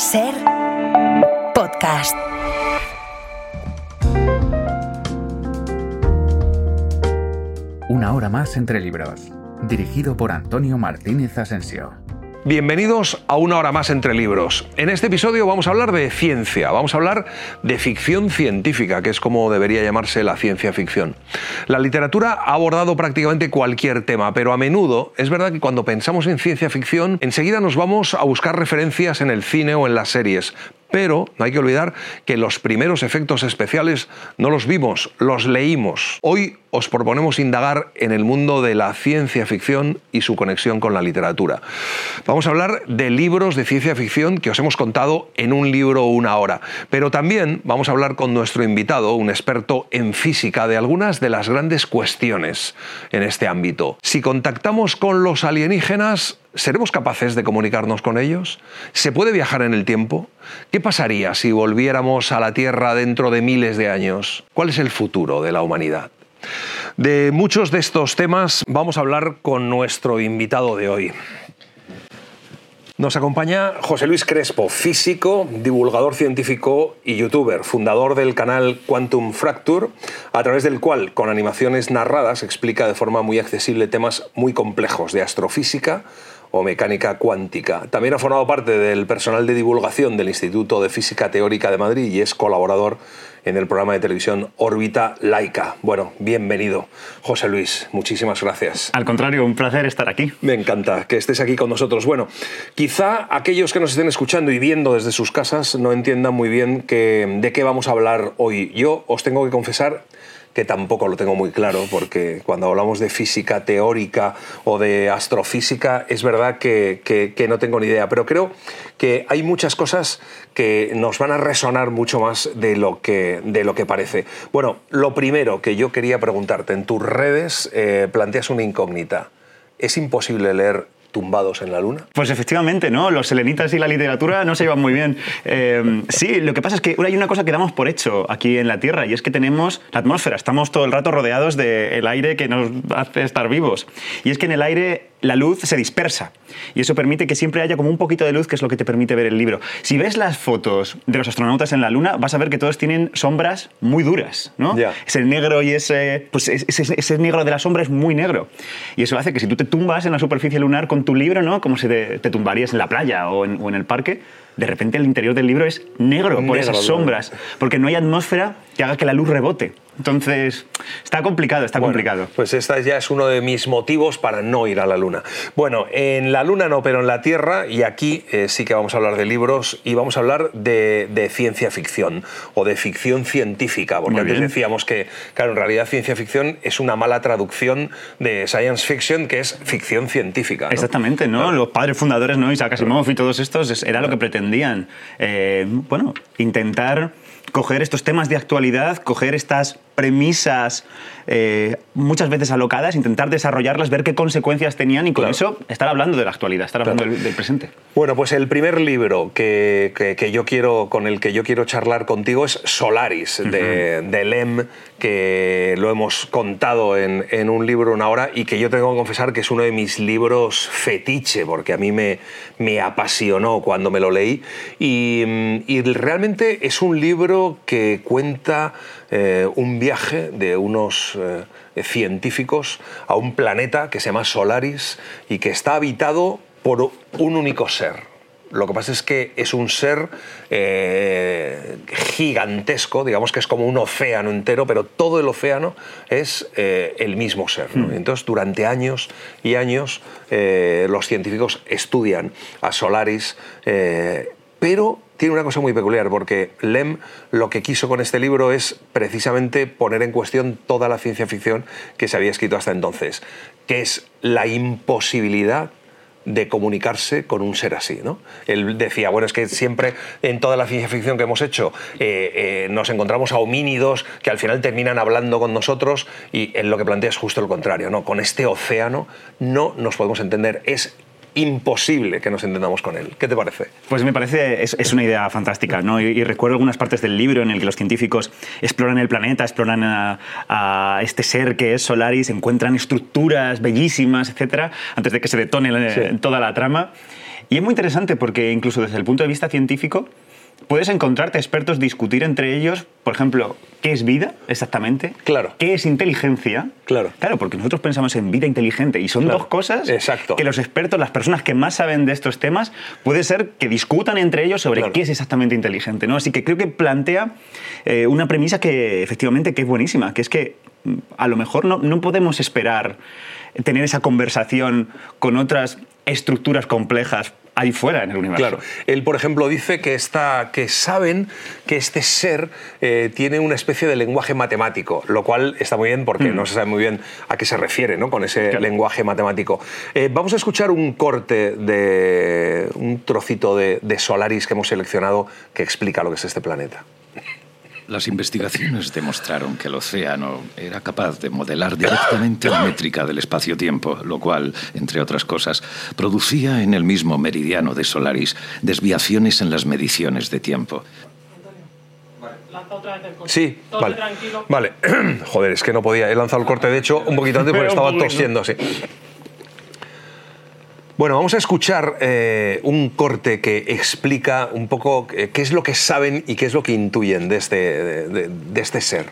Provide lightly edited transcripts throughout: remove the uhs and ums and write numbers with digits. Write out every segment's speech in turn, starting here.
Ser podcast. Una hora más entre libros, dirigido por Antonio Martínez Asensio. Bienvenidos a Una hora más entre libros. En este episodio vamos a hablar de ciencia, vamos a hablar de ficción científica, que es como debería llamarse la ciencia ficción. La literatura ha abordado prácticamente cualquier tema, pero a menudo es verdad que cuando pensamos en ciencia ficción, enseguida nos vamos a buscar referencias en el cine o en las series. Pero no hay que olvidar que los primeros efectos especiales no los vimos, los leímos. Hoy os proponemos indagar en el mundo de la ciencia ficción y su conexión con la literatura. Vamos a hablar de libros de ciencia ficción que os hemos contado en un libro o una hora. Pero también vamos a hablar con nuestro invitado, un experto en física, de algunas de las grandes cuestiones en este ámbito. Si contactamos con los alienígenas, ¿seremos capaces de comunicarnos con ellos? ¿Se puede viajar en el tiempo? ¿Qué pasaría si volviéramos a la Tierra dentro de miles de años? ¿Cuál es el futuro de la humanidad? De muchos de estos temas vamos a hablar con nuestro invitado de hoy. Nos acompaña José Luis Crespo, físico, divulgador científico y youtuber, fundador del canal Quantum Fracture, a través del cual, con animaciones narradas, explica de forma muy accesible temas muy complejos de astrofísica o mecánica cuántica. También ha formado parte del personal de divulgación del Instituto de Física Teórica de Madrid y es colaborador en el programa de televisión Órbita Laica. Bueno, bienvenido, José Luis. Muchísimas gracias. Al contrario, un placer estar aquí. Me encanta que estés aquí con nosotros. Bueno, quizá aquellos que nos estén escuchando y viendo desde sus casas no entiendan muy bien de qué vamos a hablar hoy. Yo os tengo que confesar que tampoco lo tengo muy claro, porque cuando hablamos de física teórica o de astrofísica, es verdad que no tengo ni idea, pero creo que hay muchas cosas que nos van a resonar mucho más de lo que parece. Bueno, lo primero que yo quería preguntarte, en tus redes planteas una incógnita. ¿Es imposible leer tumbados en la Luna? Pues efectivamente, ¿no? Los selenitas y la literatura no se llevan muy bien. Sí, lo que pasa es que hay una cosa que damos por hecho aquí en la Tierra, y es que tenemos la atmósfera, estamos todo el rato rodeados del aire que nos hace estar vivos. Y es que en el aire la luz se dispersa, y eso permite que siempre haya como un poquito de luz, que es lo que te permite ver el libro. Si ves las fotos de los astronautas en la Luna, vas a ver que todos tienen sombras muy duras, ¿no? Yeah. Ese negro y ese negro de la sombra es muy negro. Y eso hace que si tú te tumbas en la superficie lunar con tu libro, ¿no? Como si te tumbarías en la playa o en el parque, de repente el interior del libro es negro por esas sombras, porque no hay atmósfera que haga que la luz rebote. Entonces, está complicado. Pues esta ya es uno de mis motivos para no ir a la Luna. Bueno, en la Luna no, pero en la Tierra, y aquí sí que vamos a hablar de libros y vamos a hablar de ciencia ficción o de ficción científica, porque antes decíamos que, claro, en realidad ciencia ficción es una mala traducción de science fiction, que es ficción científica, ¿no? Exactamente, ¿no? Claro. Los padres fundadores, ¿no? Isaac Asimov y todos estos, era lo que pretendían. Intentar coger estos temas de actualidad, coger estas premisas muchas veces alocadas, intentar desarrollarlas, ver qué consecuencias tenían y con eso estar hablando de la actualidad, estar hablando del presente. Bueno, pues el primer libro con el que yo quiero charlar contigo es Solaris, de Lem, que lo hemos contado en un libro una hora y que yo tengo que confesar que es uno de mis libros fetiche, porque a mí me apasionó cuando me lo leí y realmente es un libro que cuenta un viaje de unos científicos a un planeta que se llama Solaris y que está habitado por un único ser. Lo que pasa es que es un ser gigantesco, digamos que es como un océano entero, pero todo el océano es el mismo ser, ¿no? Entonces, durante años y años, los científicos estudian a Solaris, pero tiene una cosa muy peculiar, porque Lem lo que quiso con este libro es precisamente poner en cuestión toda la ciencia ficción que se había escrito hasta entonces, que es la imposibilidad de comunicarse con un ser así, ¿no? Él decía, bueno, es que siempre en toda la ciencia ficción que hemos hecho nos encontramos a homínidos que al final terminan hablando con nosotros, y él lo que plantea es justo lo contrario, ¿no? Con este océano no nos podemos entender, es imposible que nos entendamos con él. ¿Qué te parece? Pues me parece, es una idea fantástica, ¿no? Y recuerdo algunas partes del libro en el que los científicos exploran el planeta, exploran a este ser que es Solaris, encuentran estructuras bellísimas, etcétera, antes de que se detone toda la trama. Y es muy interesante porque incluso desde el punto de vista científico puedes encontrarte expertos discutir entre ellos, por ejemplo, ¿qué es vida exactamente? Claro. ¿Qué es inteligencia? Claro. Claro, porque nosotros pensamos en vida inteligente y son dos cosas que los expertos, las personas que más saben de estos temas, puede ser que discutan entre ellos sobre qué es exactamente inteligente, ¿no? Así que creo que plantea una premisa que efectivamente que es buenísima, que es que a lo mejor no podemos esperar tener esa conversación con otras estructuras complejas ahí fuera en el universo. Claro. Él, por ejemplo, dice que saben que este ser tiene una especie de lenguaje matemático, lo cual está muy bien porque no se sabe muy bien a qué se refiere, ¿no? Con ese lenguaje matemático. Vamos a escuchar un corte de un trocito de Solaris que hemos seleccionado que explica lo que es este planeta. Las investigaciones demostraron que el océano era capaz de modelar directamente la métrica del espacio-tiempo, lo cual, entre otras cosas, producía en el mismo meridiano de Solaris desviaciones en las mediciones de tiempo. Sí, vale. Vale. Joder, es que no podía. He lanzado el corte, de hecho, un poquito antes porque estaba tosiendo así. Bueno, vamos a escuchar un corte que explica un poco qué es lo que saben y qué es lo que intuyen de este ser.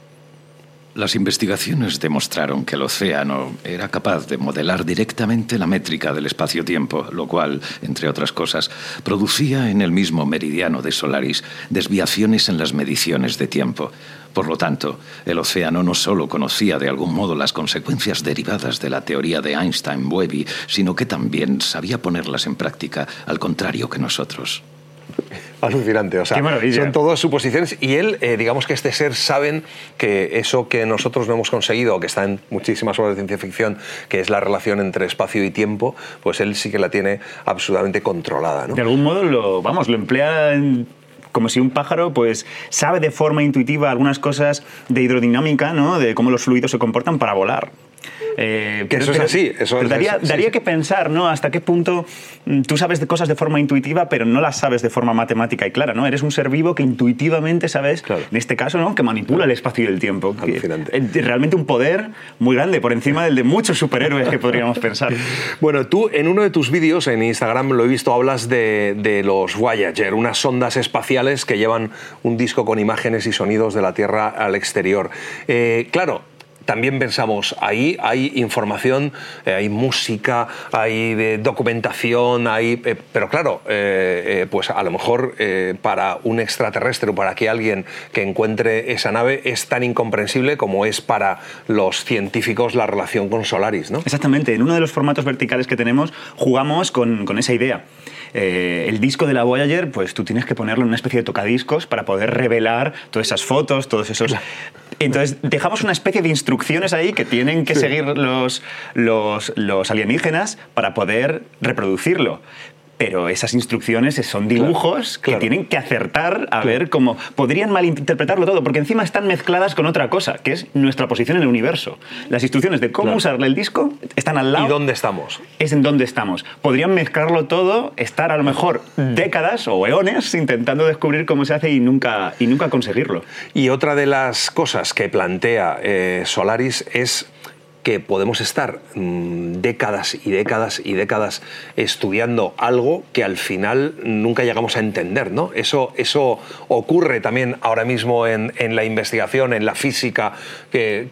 Las investigaciones demostraron que el océano era capaz de modelar directamente la métrica del espacio-tiempo, lo cual, entre otras cosas, producía en el mismo meridiano de Solaris desviaciones en las mediciones de tiempo. Por lo tanto, el océano no solo conocía de algún modo las consecuencias derivadas de la teoría de Einstein-Webby, sino que también sabía ponerlas en práctica, al contrario que nosotros. Alucinante, o sea, son todas suposiciones y él, digamos que este ser saben que eso que nosotros no hemos conseguido, que está en muchísimas obras de ciencia ficción, que es la relación entre espacio y tiempo, pues él sí que la tiene absolutamente controlada, ¿no? De algún modo lo emplea como si un pájaro pues sabe de forma intuitiva algunas cosas de hidrodinámica, ¿no? De cómo los fluidos se comportan para volar. Eso es así. Daría que pensar, ¿no? Hasta qué punto tú sabes de cosas de forma intuitiva, pero no las sabes de forma matemática y clara, ¿no? Eres un ser vivo que intuitivamente sabes, en este caso, ¿no? Que manipula el espacio y el tiempo. Realmente un poder muy grande, por encima del de muchos superhéroes que podríamos pensar. Bueno, tú en uno de tus vídeos en Instagram, lo he visto, hablas de los Voyager, unas sondas espaciales que llevan un disco con imágenes y sonidos de la Tierra al exterior. Claro, también pensamos, ahí hay información, hay música, hay documentación, pero claro, pues a lo mejor para un extraterrestre o para que alguien que encuentre esa nave es tan incomprensible como es para los científicos la relación con Solaris, ¿no? Exactamente, en uno de los formatos verticales que tenemos jugamos con esa idea. El disco de la Voyager, pues tú tienes que ponerlo en una especie de tocadiscos para poder revelar todas esas fotos, todos esos... Entonces dejamos una especie de instrucciones ahí que tienen que seguir los alienígenas para poder reproducirlo. Pero esas instrucciones son dibujos que tienen que acertar a ver cómo... Podrían malinterpretarlo todo, porque encima están mezcladas con otra cosa, que es nuestra posición en el universo. Las instrucciones de cómo usar el disco están al lado. ¿Y dónde estamos? Es en dónde estamos. Podrían mezclarlo todo, estar a lo mejor décadas o eones intentando descubrir cómo se hace y nunca conseguirlo. Y otra de las cosas que plantea Solaris es que podemos estar décadas y décadas y décadas estudiando algo que al final nunca llegamos a entender, ¿no? Eso ocurre también ahora mismo en la investigación, en la física, que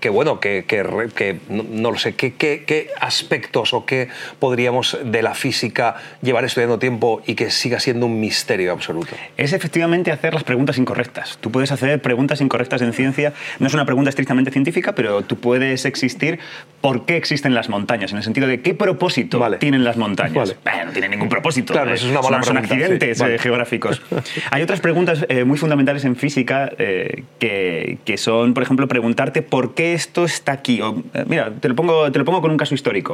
no lo sé, ¿qué aspectos o qué podríamos de la física llevar estudiando tiempo y que siga siendo un misterio absoluto? Es efectivamente hacer las preguntas incorrectas. Tú puedes hacer preguntas incorrectas en ciencia. No es una pregunta estrictamente científica, pero tú puedes existir. ¿Por qué existen las montañas? En el sentido de ¿qué propósito tienen las montañas? No tienen ningún propósito. Claro, eso es una mala pregunta. Son accidentes geográficos. Hay otras preguntas muy fundamentales en física que son, por ejemplo, preguntarte por qué esto está aquí. Mira, te lo pongo con un caso histórico.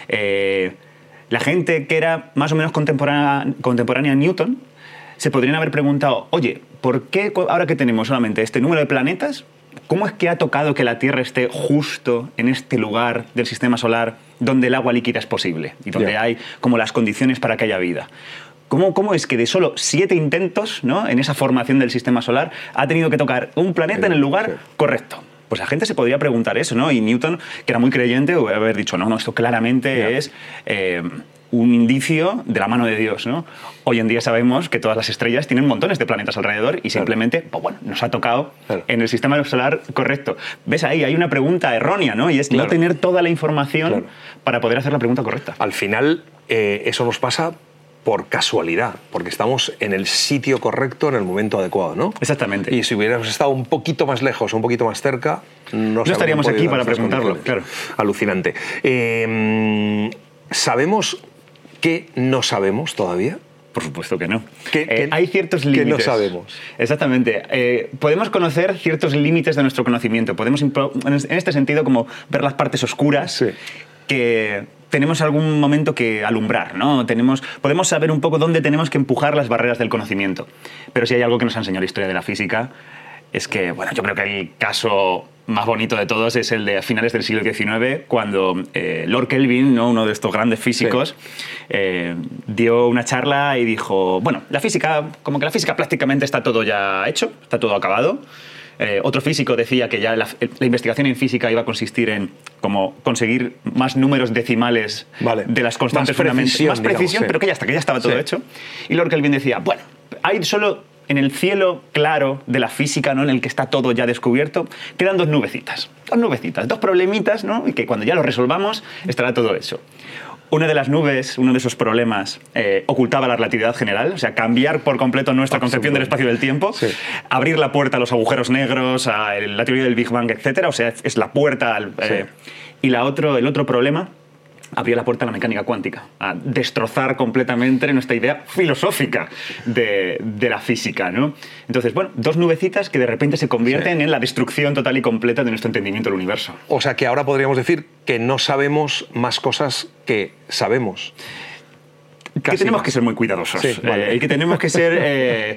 La gente que era más o menos contemporánea a Newton se podrían haber preguntado, oye, ¿por qué ahora que tenemos solamente este número de planetas, cómo es que ha tocado que la Tierra esté justo en este lugar del sistema solar donde el agua líquida es posible y donde hay como las condiciones para que haya vida? ¿Cómo es que de solo 7 intentos, ¿no?, en esa formación del sistema solar ha tenido que tocar un planeta en el lugar correcto? Pues la gente se podría preguntar eso, ¿no? Y Newton, que era muy creyente, hubiera haber dicho, no, esto claramente es un indicio de la mano de Dios, ¿no? Hoy en día sabemos que todas las estrellas tienen montones de planetas alrededor y simplemente, pues bueno, nos ha tocado en el sistema solar correcto. ¿Ves ahí? Hay una pregunta errónea, ¿no? Y es no tener toda la información para poder hacer la pregunta correcta. Al final, eso nos pasa por casualidad, porque estamos en el sitio correcto en el momento adecuado, ¿no? Exactamente. Y si hubiéramos estado un poquito más lejos, un poquito más cerca, no estaríamos aquí para preguntarlo, claro. Alucinante. ¿Sabemos qué no sabemos todavía? Por supuesto que no. Hay ciertos límites. Que no sabemos. Exactamente. Podemos conocer ciertos límites de nuestro conocimiento. Podemos, en este sentido, como ver las partes oscuras que tenemos algún momento que alumbrar, ¿no? Podemos saber un poco dónde tenemos que empujar las barreras del conocimiento. Pero si hay algo que nos ha enseñado la historia de la física, es que, bueno, yo creo que el caso más bonito de todos es el de finales del siglo XIX, cuando Lord Kelvin, ¿no?, uno de estos grandes físicos, dio una charla y dijo, bueno, la física prácticamente está todo ya hecho, está todo acabado. Otro físico decía que ya la investigación en física iba a consistir en como conseguir más números decimales de las constantes fundamentales. Más precisión, pero que ya estaba todo hecho. Y Lord Kelvin decía, bueno, hay solo en el cielo claro de la física, ¿no?, en el que está todo ya descubierto, quedan dos nubecitas, dos problemitas, ¿no?, y que cuando ya los resolvamos estará todo hecho. Una de las nubes, uno de esos problemas, ocultaba la relatividad general, o sea, cambiar por completo nuestra concepción del espacio y del tiempo, abrir la puerta a los agujeros negros, a la teoría del Big Bang, etc. O sea, es la puerta al... Y el otro problema, abría la puerta a la mecánica cuántica, a destrozar completamente nuestra idea filosófica de la física, ¿no? Entonces, bueno, dos nubecitas que de repente se convierten en la destrucción total y completa de nuestro entendimiento del universo. O sea que ahora podríamos decir que no sabemos más cosas que sabemos. Que tenemos que ser muy cuidadosos. Y que tenemos que ser,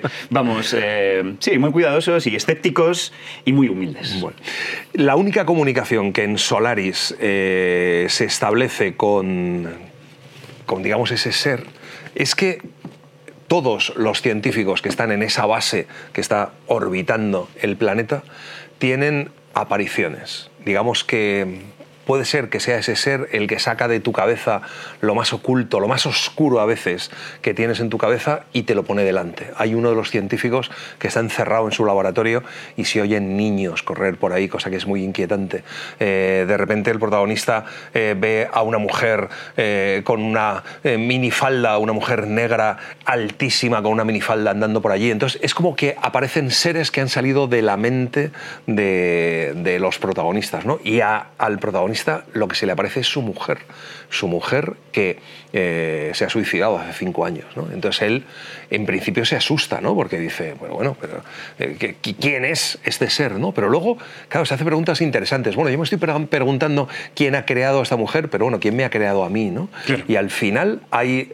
muy cuidadosos y escépticos y muy humildes. Bueno, la única comunicación que en Solaris se establece con, digamos, ese ser, es que todos los científicos que están en esa base que está orbitando el planeta tienen apariciones. Digamos que puede ser que sea ese ser el que saca de tu cabeza lo más oculto, lo más oscuro a veces que tienes en tu cabeza y te lo pone delante. Hay uno de los científicos que está encerrado en su laboratorio y se oyen niños correr por ahí, cosa que es muy inquietante. De repente el protagonista ve a una mujer con una minifalda, una mujer negra altísima con una minifalda andando por allí. Entonces es como que aparecen seres que han salido de la mente de los protagonistas, ¿no? Y al protagonista lo que se le aparece es su mujer que se ha suicidado hace 5 años, ¿no? Entonces él en principio se asusta, ¿no? Porque dice, bueno, pero ¿quién es este ser, ¿no? Pero luego, claro, se hace preguntas interesantes. Bueno, yo me estoy preguntando quién ha creado a esta mujer, pero bueno, ¿quién me ha creado a mí, ¿no? Claro. Y al final hay,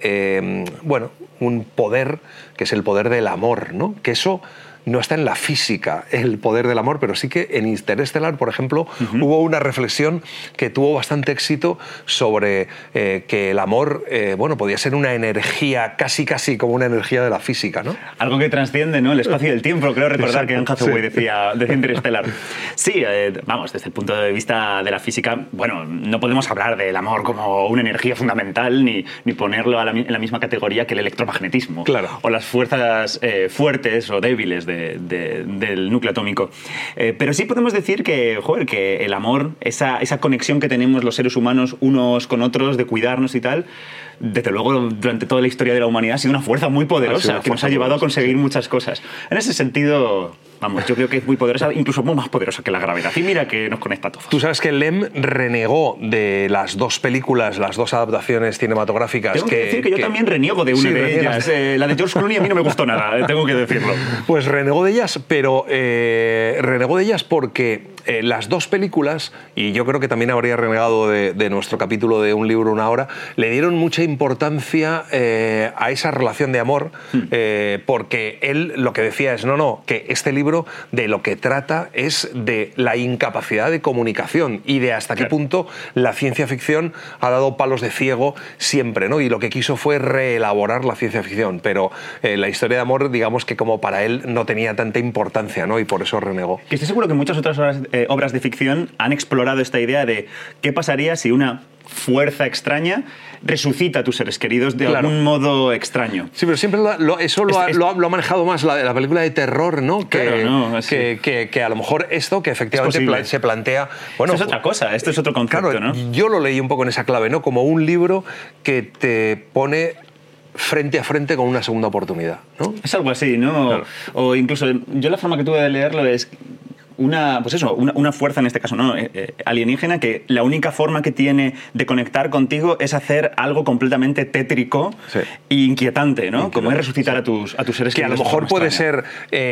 un poder que es el poder del amor, ¿no? Que eso no está en la física, el poder del amor, pero sí que en Interestelar, por ejemplo, hubo una reflexión que tuvo bastante éxito sobre que el amor, podía ser una energía, casi como una energía de la física, ¿no? Algo que trasciende, ¿no?, el espacio y el tiempo. Creo recordar que Anne Hathaway decía Interestelar. Sí, desde el punto de vista de la física, bueno, no podemos hablar del amor como una energía fundamental ni ponerlo en la misma categoría que el electromagnetismo. Claro. O las fuerzas fuertes o débiles del núcleo atómico. Pero sí podemos decir que el amor, esa conexión que tenemos los seres humanos unos con otros, de cuidarnos y tal, desde luego durante toda la historia de la humanidad ha sido una fuerza muy poderosa que nos ha llevado a conseguir muchas cosas. En ese sentido, yo creo que es muy poderosa, incluso más poderosa que la gravedad. Y mira que nos conecta a todos. Tú sabes que Lem renegó de las dos películas, las dos adaptaciones cinematográficas. Tengo que decir que yo también reniego de una de ellas. La de George Clooney a mí no me gustó nada, tengo que decirlo. Pues renegó de ellas, pero renegó de ellas porque las dos películas, y yo creo que también habría renegado de nuestro capítulo de Un libro, una hora, le dieron mucha importancia a esa relación de amor, porque él lo que decía es, que este libro de lo que trata es de la incapacidad de comunicación y de hasta qué punto la ciencia ficción ha dado palos de ciego siempre, ¿no? Y lo que quiso fue reelaborar la ciencia ficción, pero la historia de amor, digamos que como para él no tenía tanta importancia, ¿no? Y por eso renegó. Que estoy seguro que muchas otras obras de ficción han explorado esta idea de qué pasaría si una fuerza extraña resucita a tus seres queridos de algún modo extraño. Sí, pero siempre eso lo ha manejado más la película de terror, ¿no? Que a lo mejor esto que efectivamente se plantea... Bueno, esto es otra cosa, esto es otro concepto, claro, ¿no? Yo lo leí un poco en esa clave, ¿no? Como un libro que te pone frente a frente con una segunda oportunidad, ¿no? Es algo así, ¿no? Claro. O incluso, yo la forma que tuve de leerlo es una fuerza, en este caso, ¿no? Alienígena, que la única forma que tiene de conectar contigo es hacer algo completamente tétrico e inquietante, ¿no? Como es resucitar a tus seres queridos. Que a lo mejor puede ser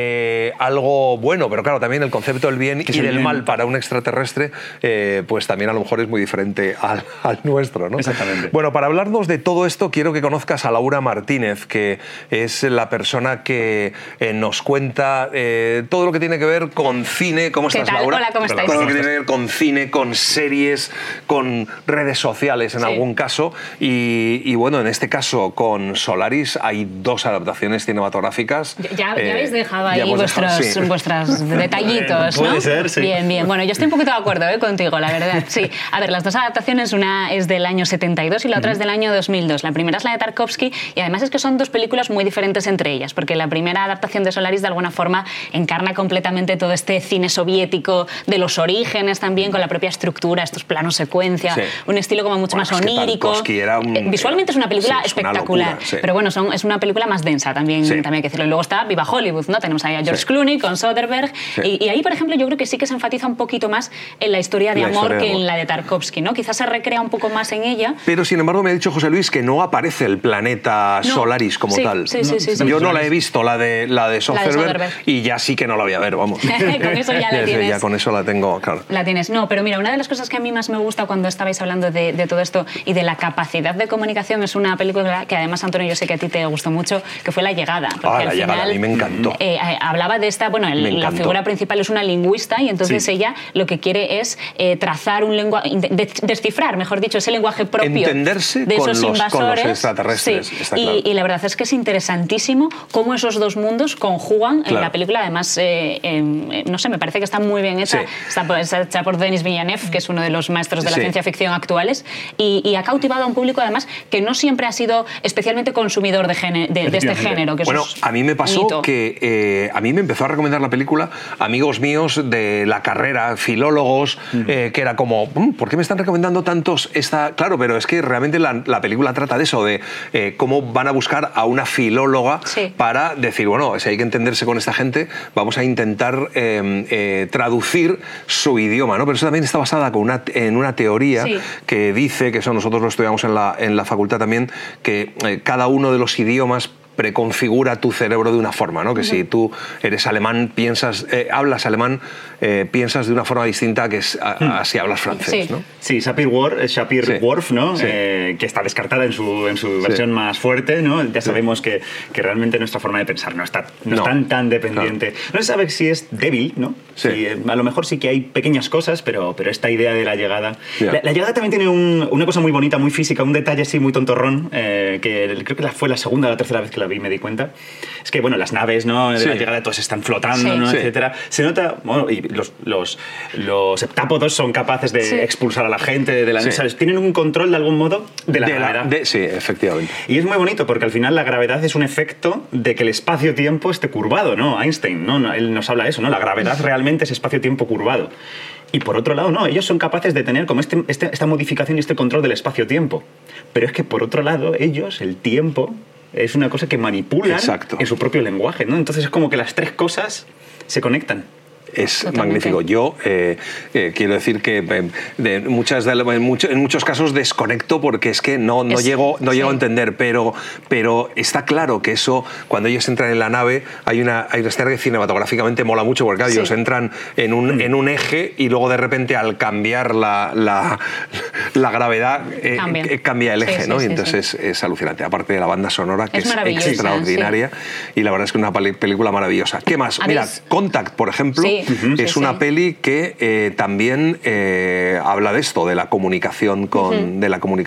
algo bueno, pero claro, también el concepto del bien y del mal para un extraterrestre, pues también a lo mejor es muy diferente al nuestro, ¿no? Exactamente. Bueno, para hablarnos de todo esto, quiero que conozcas a Laura Martínez, que es la persona que nos cuenta todo lo que tiene que ver con cine. ¿Cómo estás, Laura? Hola, ¿cómo estáis? Todo lo que tiene que ver con cine, con series, con redes sociales en algún caso. Y bueno, en este caso con Solaris hay 2 adaptaciones cinematográficas. Ya habéis dejado ahí vuestros detallitos, ¿no? Puede ser, sí. Bien. Bueno, yo estoy un poquito de acuerdo contigo, la verdad. Sí. A ver, las 2 adaptaciones, una es del año 72 y la otra es del año 2002. La primera es la de Tarkovsky y además es que son 2 películas muy diferentes entre ellas, porque la primera adaptación de Solaris de alguna forma encarna completamente todo este cine soviético de los orígenes también, con la propia estructura, estos planos secuencia, un estilo como mucho más onírico. Visualmente es una película espectacular, locura, pero bueno, es una película más densa también hay que decirlo. Y luego está Viva Hollywood, ¿no? Tenemos ahí a George Clooney con Soderbergh y ahí, por ejemplo, yo creo que sí que se enfatiza un poquito más en la historia de amor que en la de Tarkovsky, ¿no? Quizás se recrea un poco más en ella. Pero sin embargo me ha dicho José Luis que no aparece el planeta Solaris como tal. Yo no la he visto, la de Soderbergh, y ya sí que no la voy a ver, vamos. Con eso ya la tienes. Ya con eso la tengo, claro. La tienes. No, pero mira, una de las cosas que a mí más me gusta cuando estabais hablando de todo esto y de la capacidad de comunicación es una película que además, Antonio, yo sé que a ti te gustó mucho, que fue La Llegada. La Llegada, a mí me encantó. Hablaba de esta, bueno, la figura principal es una lingüista y entonces ella lo que quiere es trazar un lenguaje, descifrar, mejor dicho, ese lenguaje propio entenderse de esos invasores. Con los extraterrestres. Está claro. Y la verdad es que es interesantísimo cómo esos 2 mundos conjugan en la película. Además, no sé, me parece que está muy bien hecha. Está hecha por Denis Villeneuve, que es uno de los maestros de la ciencia ficción actuales, y ha cautivado a un público además que no siempre ha sido especialmente consumidor de este género. Que bueno, a mí me pasó que a mí me empezó a recomendar la película amigos míos de la carrera, filólogos, que era como, ¿por qué me están recomendando tantos esta? Claro, pero es que realmente la película trata de eso, de cómo van a buscar a una filóloga para decir, bueno, si hay que entenderse con esta gente, vamos a intentar traducir su idioma, ¿no? Pero eso también está basada en una teoría que dice, que eso nosotros lo estudiamos en la facultad también, que cada uno de los idiomas preconfigura tu cerebro de una forma, ¿no? Que si tú eres alemán, hablas alemán, piensas de una forma distinta que si hablas francés, ¿no? Sí, Sapir-Whorf, ¿no? Que está descartada en su versión más fuerte, ¿no? Ya sabemos que realmente nuestra forma de pensar no es tan dependiente. No se sabe si es débil, ¿no? A lo mejor sí que hay pequeñas cosas, pero esta idea de la llegada... La llegada también tiene una cosa muy bonita, muy física, un detalle así muy tontorrón, que creo que fue la segunda o la tercera vez que la vi, me di cuenta. Es que, bueno, las naves, ¿no? De la llegada todas están flotando, ¿no? Etcétera. Se nota, bueno, y los heptápodos son capaces de expulsar a la gente de la nave. Tienen un control de algún modo de la gravedad. Sí, efectivamente. Y es muy bonito porque al final la gravedad es un efecto de que el espacio-tiempo esté curvado, ¿no? Einstein, ¿no? Él nos habla de eso, ¿no? La gravedad realmente es espacio-tiempo curvado. Y por otro lado, no, ellos son capaces de tener como esta modificación y este control del espacio-tiempo. Pero es que por otro lado, ellos, el tiempo, es una cosa que manipulan en su propio lenguaje, ¿no? Entonces es como que las 3 cosas se conectan. Es magnífico. Yo quiero decir que en muchos casos desconecto porque es que no llego a entender, pero está claro que eso, cuando ellos entran en la nave, hay una escena que cinematográficamente mola mucho porque claro, ellos entran en un eje y luego de repente al cambiar la gravedad cambia el eje, ¿no? Y entonces es alucinante. Aparte de la banda sonora, que es extraordinaria y la verdad es que una película maravillosa. ¿Qué más? Mira, Contact, por ejemplo. Es una peli que también habla de esto, de la comunicación con,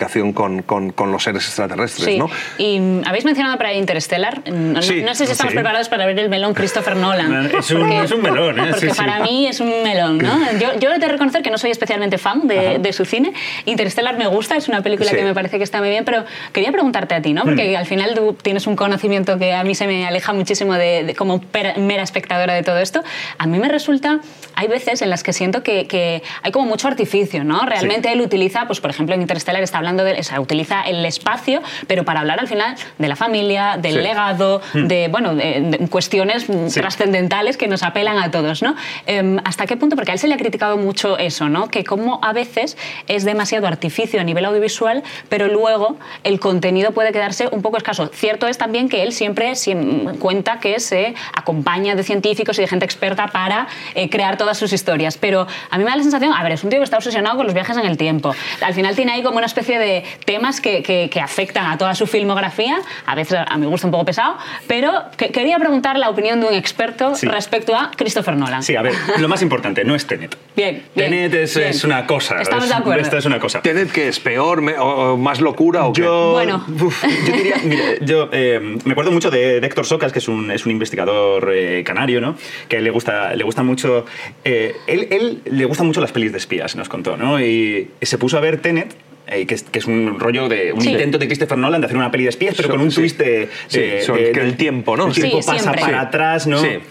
con los seres extraterrestres, ¿no? Y habéis mencionado para Interstellar. No sé si estamos preparados para ver el melón Christopher Nolan. Es un melón, ¿eh? Porque para mí es un melón, ¿no? Yo he de reconocer que no soy especialmente fan de su cine. Interstellar me gusta, es una película que me parece que está muy bien, pero quería preguntarte a ti, ¿no? Porque al final tú tienes un conocimiento que a mí se me aleja muchísimo de como mera espectadora de todo esto. A mí me resulta, hay veces en las que siento que hay como mucho artificio, ¿no? Realmente él utiliza, pues por ejemplo en Interstellar está hablando de, o sea, utiliza el espacio, pero para hablar al final de la familia, del legado, de cuestiones trascendentales que nos apelan a todos, ¿no? ¿Hasta qué punto? Porque a él se le ha criticado mucho eso, ¿no? Que como a veces es demasiado artificio a nivel audiovisual, pero luego el contenido puede quedarse un poco escaso. Cierto es también que él siempre cuenta que se acompaña de científicos y de gente experta para crear todas sus historias, pero a mí me da la sensación, a ver, es un tío que está obsesionado con los viajes en el tiempo. Al final tiene ahí como una especie de temas que afectan a toda su filmografía, a veces a mi gusto un poco pesado, pero quería preguntar la opinión de un experto respecto a Christopher Nolan. Sí, a ver, lo más importante, no es Tenet. Bien. Tenet es una cosa. Estamos de acuerdo. Esto es una cosa. ¿Tenet qué es? ¿Peor o más locura o qué? Yo diría, mira, me acuerdo mucho de Héctor Socas, que es un investigador canario, ¿no? Que le gusta mucho... él le gustan mucho las pelis de espías, nos contó, ¿no? Y se puso a ver Tenet, que es un rollo de un intento de Christopher Nolan de hacer una peli de espías, pero con un twist de el tiempo, ¿no? El tiempo pasa para atrás, ¿no? Sí.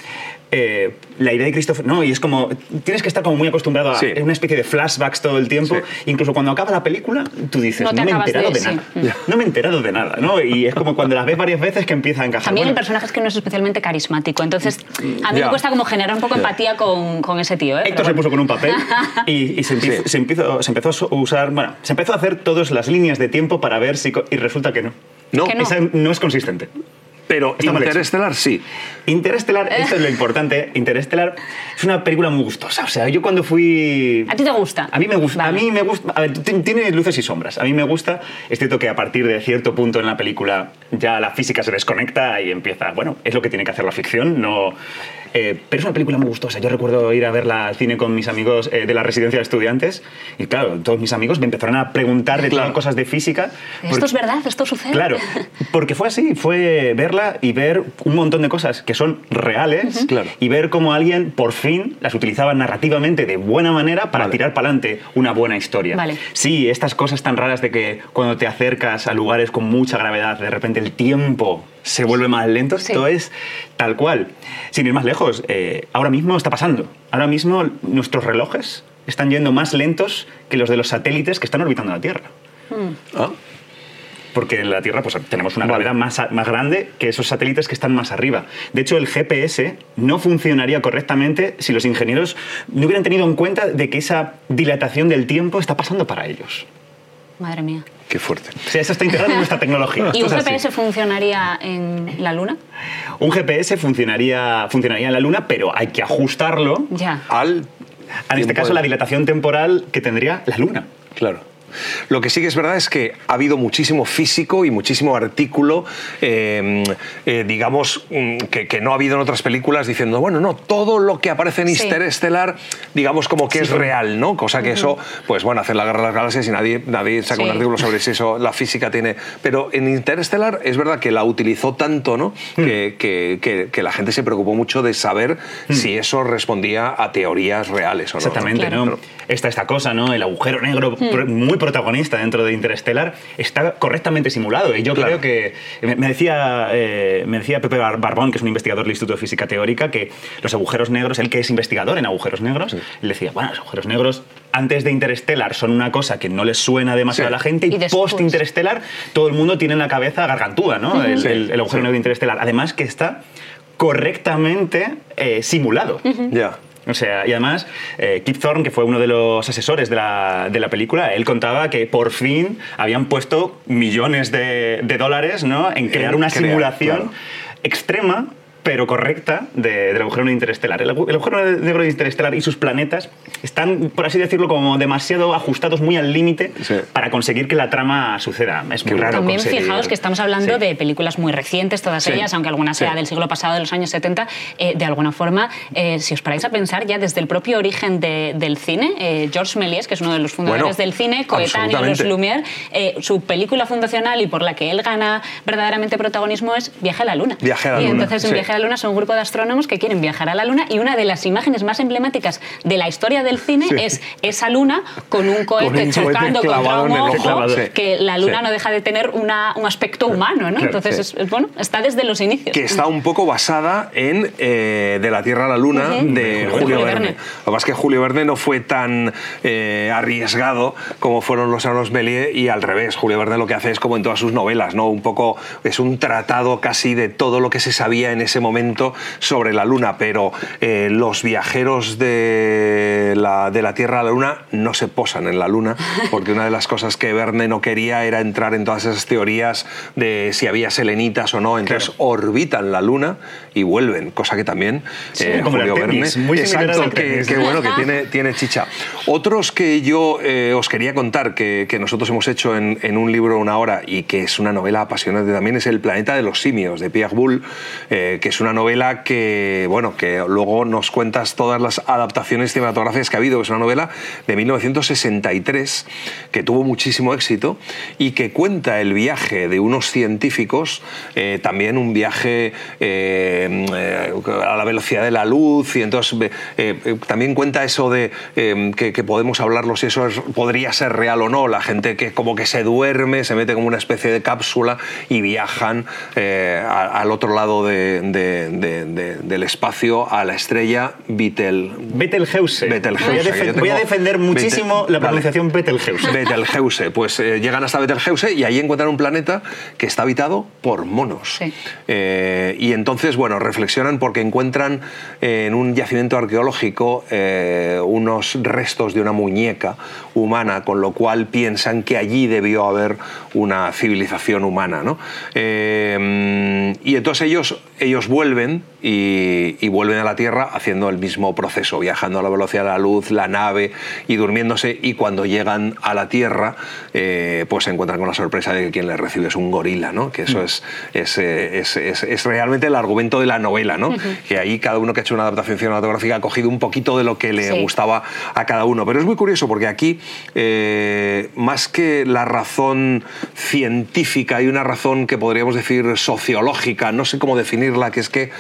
La idea de Christopher... No, y es como... Tienes que estar como muy acostumbrado a una especie de flashbacks todo el tiempo. Incluso cuando acaba la película, tú dices, no me he enterado de nada. No me he enterado de nada, ¿no? Y es como cuando las ves varias veces que empieza a encajar. También el personaje es que no es especialmente carismático, entonces a mí me cuesta como generar un poco empatía con ese tío, ¿eh? Héctor se puso con un papel y se empezó a usar... Bueno, se empezó a hacer todas las líneas de tiempo para ver si... Y resulta que no. No. Esa no es consistente. Pero Interestelar sí. Interestelar, esto es lo importante, Interestelar es una película muy gustosa. O sea, yo cuando fui... ¿A ti te gusta? A mí me gusta. Vale. A mí me gusta. A ver, tiene luces y sombras. A mí me gusta. Es cierto que a partir de cierto punto en la película ya la física se desconecta y empieza... Bueno, es lo que tiene que hacer la ficción, no... pero es una película muy gustosa. Yo recuerdo ir a verla al cine con mis amigos de la residencia de estudiantes y claro, todos mis amigos me empezaron a preguntar de todas cosas de física. ¿Esto es verdad? ¿Esto sucede? Claro, porque fue así, fue verla y ver un montón de cosas que son reales y ver cómo alguien por fin las utilizaba narrativamente de buena manera para tirar para adelante una buena historia. Vale. Sí, estas cosas tan raras de que cuando te acercas a lugares con mucha gravedad, de repente el tiempo se vuelve más lento, esto es tal cual. Sin ir más lejos, ahora mismo está pasando. Ahora mismo nuestros relojes están yendo más lentos que los de los satélites que están orbitando la Tierra. Porque en la Tierra pues, tenemos una gravedad más grande que esos satélites que están más arriba. De hecho, el GPS no funcionaría correctamente si los ingenieros no hubieran tenido en cuenta de que esa dilatación del tiempo está pasando para ellos. Madre mía. Qué fuerte. O sea, eso está integrado en nuestra tecnología. ¿Y un GPS funcionaría en la Luna? Un GPS funcionaría en la Luna, pero hay que ajustarlo en este caso, la dilatación temporal que tendría la Luna. Claro. Lo que sí que es verdad es que ha habido muchísimo físico y muchísimo artículo, digamos, que no ha habido en otras películas diciendo, bueno, no, todo lo que aparece en Interestelar, digamos, como que es real, ¿no? Cosa que eso, pues bueno, hacer la Guerra de las Galaxias y nadie saca un artículo sobre si eso, la física tiene... Pero en Interestelar es verdad que la utilizó tanto, ¿no? Que la gente se preocupó mucho de saber si eso respondía a teorías reales o no. Exactamente, ¿no? Está esta cosa, ¿no? El agujero negro muy protagonista dentro de Interestelar está correctamente simulado y yo creo que me decía Pepe Barbón, que es un investigador del Instituto de Física Teórica, que los agujeros negros, él que es investigador en agujeros negros, él decía, bueno, los agujeros negros antes de Interestelar son una cosa que no les suena demasiado a la gente y post Interestelar todo el mundo tiene en la cabeza Gargantúa, ¿no? El agujero negro de Interestelar, además que está correctamente simulado. O sea, y además, Kip Thorne, que fue uno de los asesores de la película, él contaba que por fin habían puesto millones de dólares, ¿no? En crear una simulación extrema, pero correcta del agujero negro interestelar. El agujero negro interestelar y sus planetas están, por así decirlo, como demasiado ajustados, muy al límite para conseguir que la trama suceda. Es muy raro También conseguir. fijaos que estamos hablando de películas muy recientes, todas ellas, aunque alguna sea del siglo pasado, de los años 70, de alguna forma, si os paráis a pensar, ya desde el propio origen del cine, Georges Méliès, que es uno de los fundadores del cine, coetáneo de los Lumière, su película fundacional y por la que él gana verdaderamente protagonismo es Viaje a la Luna. Y entonces en Viaje a la Luna son un grupo de astrónomos que quieren viajar a la Luna y una de las imágenes más emblemáticas de la historia del cine es esa luna con un cohete chocando contra un ojo, que la Luna no deja de tener un aspecto humano, ¿no? Entonces, bueno, está desde los inicios. Que está un poco basada en De la Tierra a la Luna, de Julio Verne. Lo que pasa es que Julio Verne no fue tan arriesgado como fueron los hermanos Méliès, y al revés. Julio Verne lo que hace es como en todas sus novelas, ¿no? Un poco es un tratado casi de todo lo que se sabía en ese momento sobre la Luna, pero los viajeros de la Tierra a la Luna no se posan en la Luna, porque una de las cosas que Verne no quería era entrar en todas esas teorías de si había selenitas o no. Entonces orbitan la Luna y vuelven, cosa que también Julio Verne, exacto, que bueno, que tiene chicha. Otros que yo os quería contar que nosotros hemos hecho en un libro una hora y que es una novela apasionante también, es El planeta de los simios, de Pierre Boulle, que es una novela que, bueno, que luego nos cuentas todas las adaptaciones cinematográficas que ha habido. Es una novela de 1963 que tuvo muchísimo éxito y que cuenta el viaje de unos científicos, también un viaje a la velocidad de la luz, y entonces también cuenta eso de que podemos hablarlo si eso podría ser real o no. La gente que como que se duerme, se mete como una especie de cápsula y viajan al otro lado del espacio, a la estrella Betelgeuse. Voy a defender muchísimo la pronunciación Betelgeuse. Betelgeuse. Pues llegan hasta Betelgeuse y ahí encuentran un planeta que está habitado por monos. Y entonces, bueno, reflexionan porque encuentran en un yacimiento arqueológico unos restos de una muñeca humana, con lo cual piensan que allí debió haber una civilización humana, ¿no? Y entonces ellos vuelven y vuelven a la Tierra haciendo el mismo proceso, viajando a la velocidad de la luz, la nave, y durmiéndose, y cuando llegan a la Tierra pues se encuentran con la sorpresa de que quien les recibe es un gorila, ¿no? Que eso es realmente el argumento de la novela, ¿no? Que ahí cada uno que ha hecho una adaptación cinematográfica ha cogido un poquito de lo que le gustaba a cada uno. Pero es muy curioso porque aquí, más que la razón científica, hay una razón que podríamos decir sociológica, no sé cómo definirla, que es que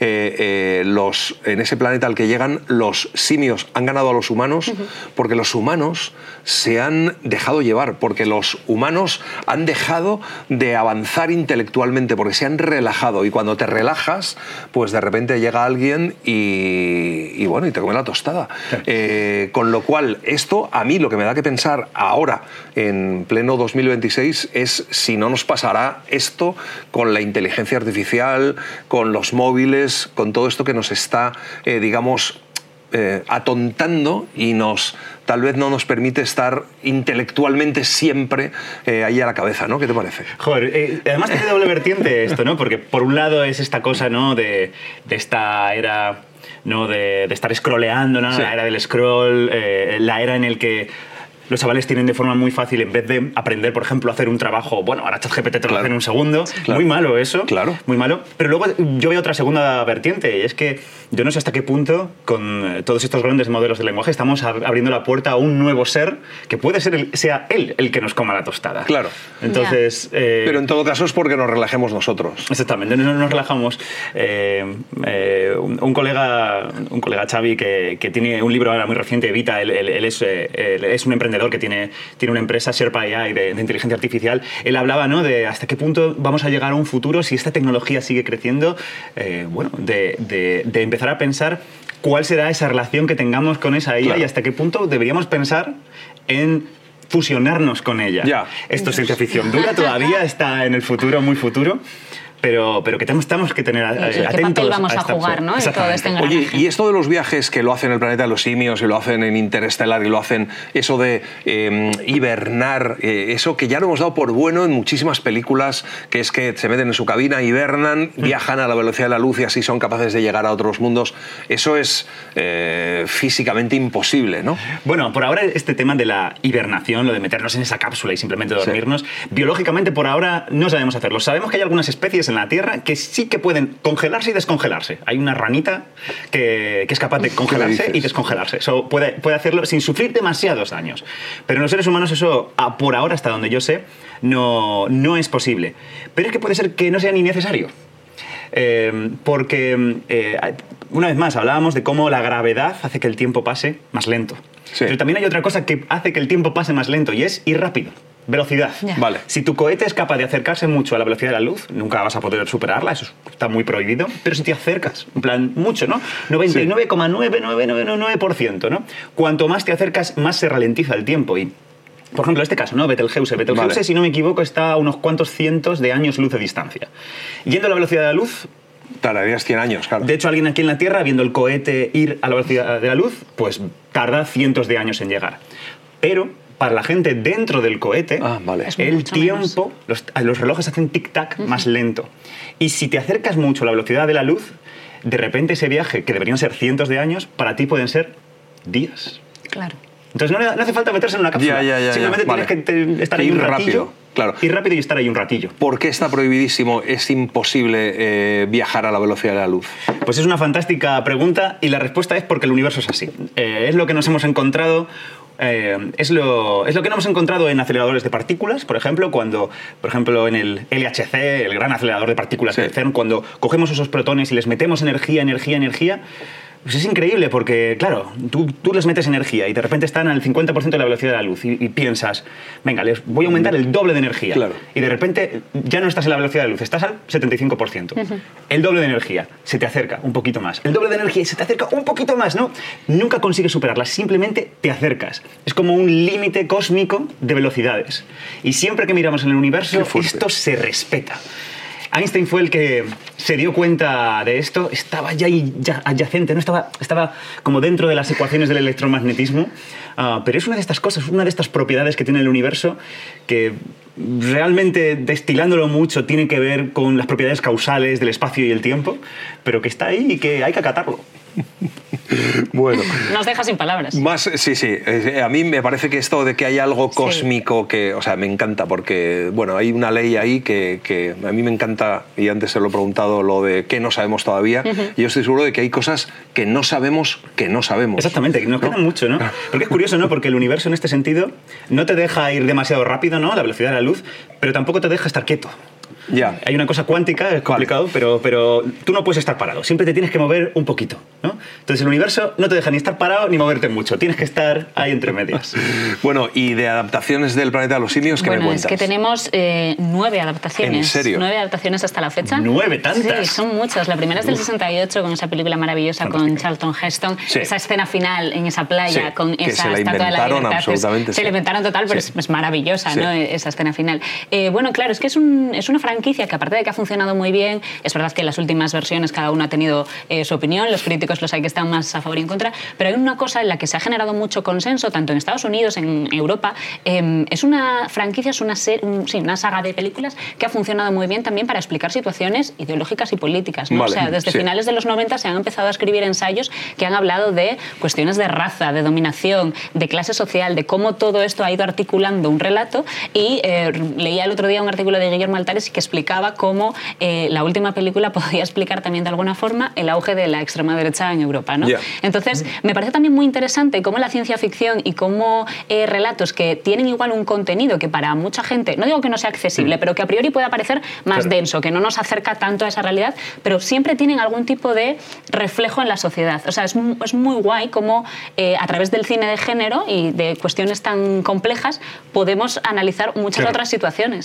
en ese planeta al que llegan, los simios han ganado a los humanos porque los humanos se han dejado llevar, porque los humanos han dejado de avanzar intelectualmente, porque se han relajado, y cuando te relajas, pues de repente llega alguien y bueno, y te come la tostada. Con lo cual, esto a mí lo que me da que pensar ahora, en pleno 2026, es si no nos pasará esto con la inteligencia artificial, con los móviles, con todo esto que nos está, digamos, atontando y tal vez no nos permite estar intelectualmente siempre ahí a la cabeza, ¿no? ¿Qué te parece? Joder, además tiene doble vertiente esto, ¿no? Porque por un lado es esta cosa, ¿no? de esta era, ¿no? de estar scrolleando, ¿no? La era del scroll, la era en el que los chavales tienen de forma muy fácil, en vez de aprender, por ejemplo, a hacer un trabajo, bueno, ahora ChatGPT te lo hace en un segundo. Muy malo eso, muy malo. Pero luego yo veo otra segunda vertiente, y es que yo no sé hasta qué punto, con todos estos grandes modelos de lenguaje, estamos abriendo la puerta a un nuevo ser que puede ser sea él el que nos coma la tostada. Claro. Entonces... pero en todo caso es porque nos relajemos nosotros. Exactamente, nos relajamos. Un colega Xavi, que tiene un libro ahora muy reciente, Evita, él es un emprendedor que tiene una empresa, Sherpa AI, de inteligencia artificial. Él hablaba, ¿no? de hasta qué punto vamos a llegar a un futuro si esta tecnología sigue creciendo, bueno, de empezar a pensar cuál será esa relación que tengamos con esa IA y hasta qué punto deberíamos pensar en fusionarnos con ella. Esto es ciencia ficción dura, todavía está en el futuro, muy futuro. pero que tenemos que tener atentos. ¿Qué papel vamos a jugar, ¿no? En todo este engranaje. Oye, y esto de los viajes que lo hacen en el planeta de los simios y lo hacen en Interestelar y lo hacen, eso de hibernar, eso que ya lo hemos dado por bueno en muchísimas películas, que es que se meten en su cabina, hibernan, viajan a la velocidad de la luz y así son capaces de llegar a otros mundos. Eso es físicamente imposible, ¿no? Bueno, por ahora este tema de la hibernación, lo de meternos en esa cápsula y simplemente dormirnos, biológicamente por ahora no sabemos hacerlo. Sabemos que hay algunas especies en la Tierra que sí que pueden congelarse y descongelarse. Hay una ranita que es capaz de congelarse y descongelarse. Eso puede hacerlo sin sufrir demasiados daños. Pero en los seres humanos eso, por ahora, hasta donde yo sé, no es posible. Pero es que puede ser que no sea ni necesario. Porque, una vez más, hablábamos de cómo la gravedad hace que el tiempo pase más lento. Sí. Pero también hay otra cosa que hace que el tiempo pase más lento y es ir rápido. Velocidad. Ya. Vale. Si tu cohete es capaz de acercarse mucho a la velocidad de la luz, nunca vas a poder superarla, eso está muy prohibido, pero si te acercas, en plan, mucho, ¿no? 99,9999%, ¿no? Cuanto más te acercas, más se ralentiza el tiempo y... Por ejemplo, este caso, ¿no? Betelgeuse. Betelgeuse, Vale. si no me equivoco, está a unos cuantos cientos de años luz de distancia. Yendo a la velocidad de la luz, Tardarías 100 años, claro. de hecho, alguien aquí en la Tierra, viendo el cohete ir a la velocidad de la luz, pues tarda cientos de años en llegar. Pero para la gente dentro del cohete, vale. Es el mucho tiempo, los relojes hacen tic-tac más lento. Y si te acercas mucho a la velocidad de la luz, de repente ese viaje, que deberían ser cientos de años, para ti pueden ser días. Claro. Entonces no hace falta meterse en una cápsula. Simplemente Vale. tienes que estar ahí Ir un ratillo. rápido, claro. Ir rápido y estar ahí un ratillo. ¿Por qué está prohibidísimo? Es imposible viajar a la velocidad de la luz. Pues es una fantástica pregunta y la respuesta es porque el universo es así. Es lo que nos hemos encontrado. Es lo que no hemos encontrado en aceleradores de partículas, por ejemplo, cuando, por ejemplo, en el LHC, el gran acelerador de partículas del CERN, cuando cogemos esos protones y les metemos energía, pues es increíble porque, claro, tú les metes energía y de repente están al 50% de la velocidad de la luz y piensas, venga, les voy a aumentar el doble de energía. Claro. Y de repente ya no estás en la velocidad de la luz, estás al 75%. El doble de energía, se te acerca un poquito más. El doble de energía y se te acerca un poquito más, ¿no? Nunca consigues superarla, simplemente te acercas. Es como un límite cósmico de velocidades. Y siempre que miramos en el universo, esto se respeta. Einstein fue el que se dio cuenta de esto, estaba ya adyacente, ¿no? estaba como dentro de las ecuaciones del electromagnetismo, pero es una de estas cosas, una de estas propiedades que tiene el universo que realmente, destilándolo mucho, tiene que ver con las propiedades causales del espacio y el tiempo, pero que está ahí y que hay que acatarlo. Bueno. Nos deja sin palabras. Sí. A mí me parece que esto de que hay algo cósmico que, o sea, me encanta porque, bueno, hay una ley ahí que a mí me encanta y antes se lo he preguntado lo de qué no sabemos todavía. Y yo estoy seguro de que hay cosas que no sabemos que no sabemos. Exactamente, que nos queda mucho, ¿no? Porque es curioso, ¿no? Porque el universo en este sentido no te deja ir demasiado rápido, ¿no? A la velocidad de la luz, pero tampoco te deja estar quieto. Ya. Hay una cosa cuántica, es complicado, pero tú no puedes estar parado, siempre te tienes que mover un poquito, ¿no? Entonces el universo no te deja ni estar parado ni moverte mucho, tienes que estar ahí entre medias. Bueno, y de adaptaciones del planeta de los simios, ¿qué me cuentas? Es que tenemos 9 adaptaciones. ¿En serio? 9 adaptaciones hasta la fecha. ¿9 tantas? Sí, son muchas. La primera es del 68 con esa película maravillosa con Charlton Heston. Sí. Esa escena final en esa playa Sí, con que esa se la estatua de la inventaron libertad. absolutamente, Se la sí. inventaron total, pero Sí. es maravillosa, Sí. ¿no? Esa escena final. Bueno, claro, es que es una franquicia que aparte de que ha funcionado muy bien, es verdad que en las últimas versiones cada uno ha tenido su opinión, los críticos los hay que están más a favor y en contra, pero hay una cosa en la que se ha generado mucho consenso, tanto en Estados Unidos, en Europa. Es una franquicia, es una saga de películas que ha funcionado muy bien también para explicar situaciones ideológicas y políticas, ¿no? Vale, o sea, desde sí. finales de los 90 se han empezado a escribir ensayos que han hablado de cuestiones de raza, de dominación, de clase social, de cómo todo esto ha ido articulando un relato y leía el otro día un artículo de Guillermo Altares que explicaba cómo la última película podía explicar también de alguna forma el auge de la extrema derecha en Europa, ¿no? Yeah. Entonces, me parece también muy interesante cómo la ciencia ficción y cómo relatos que tienen igual un contenido que para mucha gente, no digo que no sea accesible, pero que a priori pueda parecer más denso, que no nos acerca tanto a esa realidad, pero siempre tienen algún tipo de reflejo en la sociedad. O sea, es muy guay cómo a través del cine de género y de cuestiones tan complejas podemos analizar muchas otras situaciones.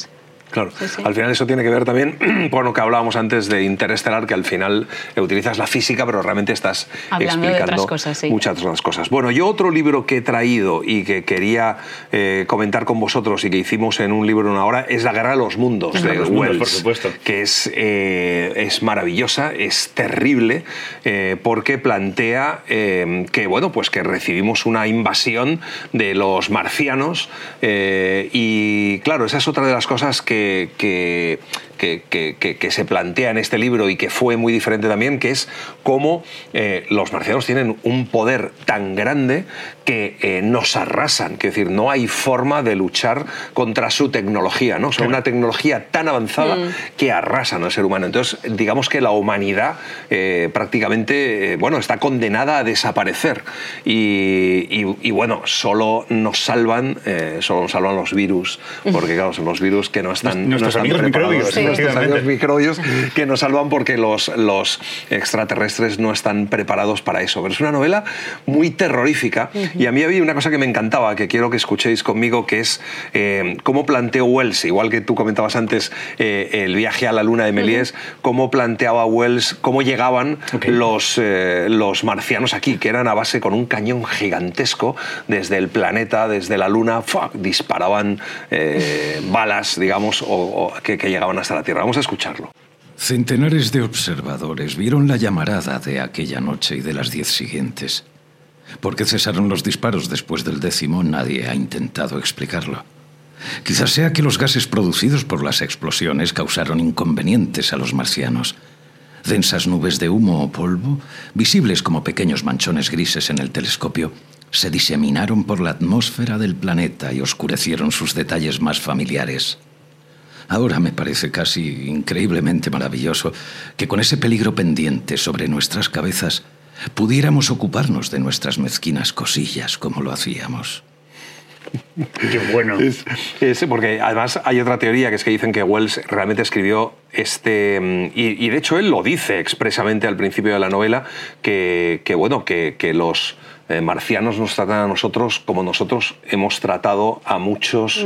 Claro. Sí, sí. Al final eso tiene que ver también con lo que hablábamos antes de Interestelar, que al final utilizas la física, pero realmente estás hablando de explicando otras cosas, sí. muchas otras cosas. Bueno, yo otro libro que he traído y que quería comentar con vosotros y que hicimos en un libro en una hora es La Guerra de los Mundos, de Wells, por supuesto. que es maravillosa, es terrible, porque plantea que, bueno, pues que recibimos una invasión de los marcianos y, claro, esa es otra de las cosas que se plantea en este libro y que fue muy diferente también, que es cómo los marcianos tienen un poder tan grande que nos arrasan, es decir, no hay forma de luchar contra su tecnología, ¿no? Son una tecnología tan avanzada que arrasan al ser humano. Entonces, digamos que la humanidad prácticamente bueno, está condenada a desaparecer y bueno, solo nos salvan los virus, porque claro, son los virus que no están nuestros amigos preparados. microbios, Sí. Nuestros amigos microbios que nos salvan porque los extraterrestres no están preparados para eso. Pero es una novela muy terrorífica y a mí había una cosa que me encantaba, que quiero que escuchéis conmigo, que es cómo planteó Wells, igual que tú comentabas antes el viaje a la luna de Méliès, cómo planteaba Wells, cómo llegaban los marcianos aquí, que eran a base con un cañón gigantesco desde el planeta, desde la luna, disparaban balas, digamos, o que llegaban hasta la Tierra. Vamos a escucharlo. Centenares de observadores vieron la llamarada de aquella noche y de las 10 siguientes. ¿Por qué cesaron los disparos después del 10º? Nadie ha intentado explicarlo. Quizás sea que los gases producidos por las explosiones causaron inconvenientes a los marcianos. Densas nubes de humo o polvo, visibles como pequeños manchones grises en el telescopio, se diseminaron por la atmósfera del planeta y oscurecieron sus detalles más familiares. Ahora me parece casi increíblemente maravilloso que con ese peligro pendiente sobre nuestras cabezas pudiéramos ocuparnos de nuestras mezquinas cosillas como lo hacíamos. Qué bueno. Porque además hay otra teoría, que es que dicen que Wells realmente escribió y de hecho él lo dice expresamente al principio de la novela, que los marcianos nos tratan a nosotros como nosotros hemos tratado a muchos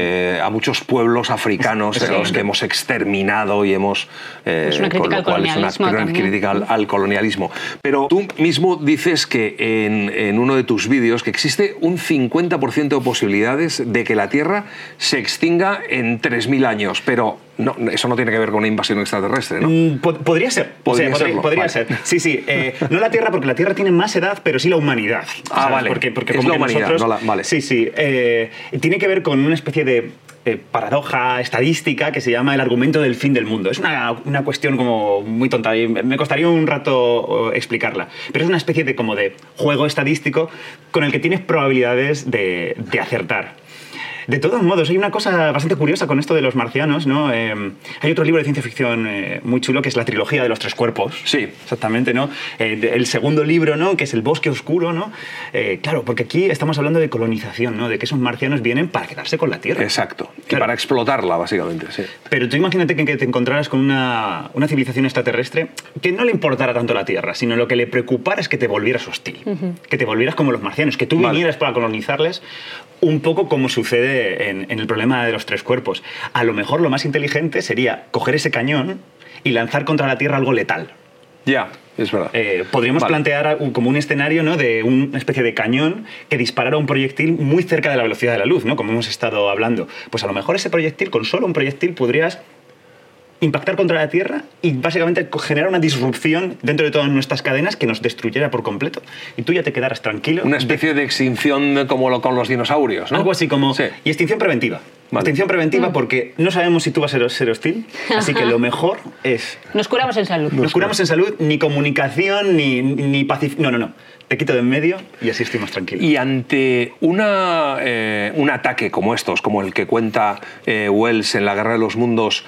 pueblos africanos a los que hemos exterminado y hemos... es una crítica al colonialismo. Es una crítica al colonialismo. Pero tú mismo dices que en uno de tus vídeos que existe un 50% de posibilidades de que la Tierra se extinga en 3.000 años, pero no, eso no tiene que ver con una invasión extraterrestre, ¿no? Podría ser. Podría ser. Sí. No la Tierra, porque la Tierra tiene más edad, pero sí la humanidad. Vale. Porque es como la humanidad, nosotros, vale. Sí. Tiene que ver con una especie de paradoja estadística que se llama el argumento del fin del mundo. Es una cuestión como muy tonta y me costaría un rato explicarla, pero es una especie de juego estadístico con el que tienes probabilidades de acertar. De todos modos, hay una cosa bastante curiosa con esto de los marcianos, ¿no? Hay otro libro de ciencia ficción muy chulo que es la trilogía de los 3 cuerpos. Sí. Exactamente, ¿no? El segundo libro, ¿no? Que es El bosque oscuro, ¿no? Claro, porque aquí estamos hablando de colonización, ¿no? De que esos marcianos vienen para quedarse con la Tierra. Exacto. Claro. Y para explotarla, básicamente, sí. Pero tú imagínate que te encontraras con una civilización extraterrestre que no le importara tanto la Tierra, sino lo que le preocupara es que te volvieras hostil. Que te volvieras como los marcianos, que tú vinieras para colonizarles, un poco como sucede en el problema de los 3 cuerpos. A lo mejor lo más inteligente sería coger ese cañón y lanzar contra la Tierra algo letal. Ya, es verdad. Podríamos plantear como un escenario, ¿no? De una especie de cañón que disparara un proyectil muy cerca de la velocidad de la luz, ¿no? Como hemos estado hablando. Pues a lo mejor ese proyectil, con solo un proyectil, podrías impactar contra la Tierra y básicamente generar una disrupción dentro de todas nuestras cadenas que nos destruyera por completo. Y tú ya te quedaras tranquilo. Una especie de extinción como con los dinosaurios, ¿no? Algo así como... Sí. Y extinción preventiva. Vale. Extinción preventiva porque no sabemos si tú vas a ser hostil, así que lo mejor es... Nos curamos en salud. Nos curamos en salud, ni comunicación, ni pacifismo. No. Te quito de en medio y así estoy más tranquilo. Y ante un ataque como estos, como el que cuenta Wells en La Guerra de los Mundos,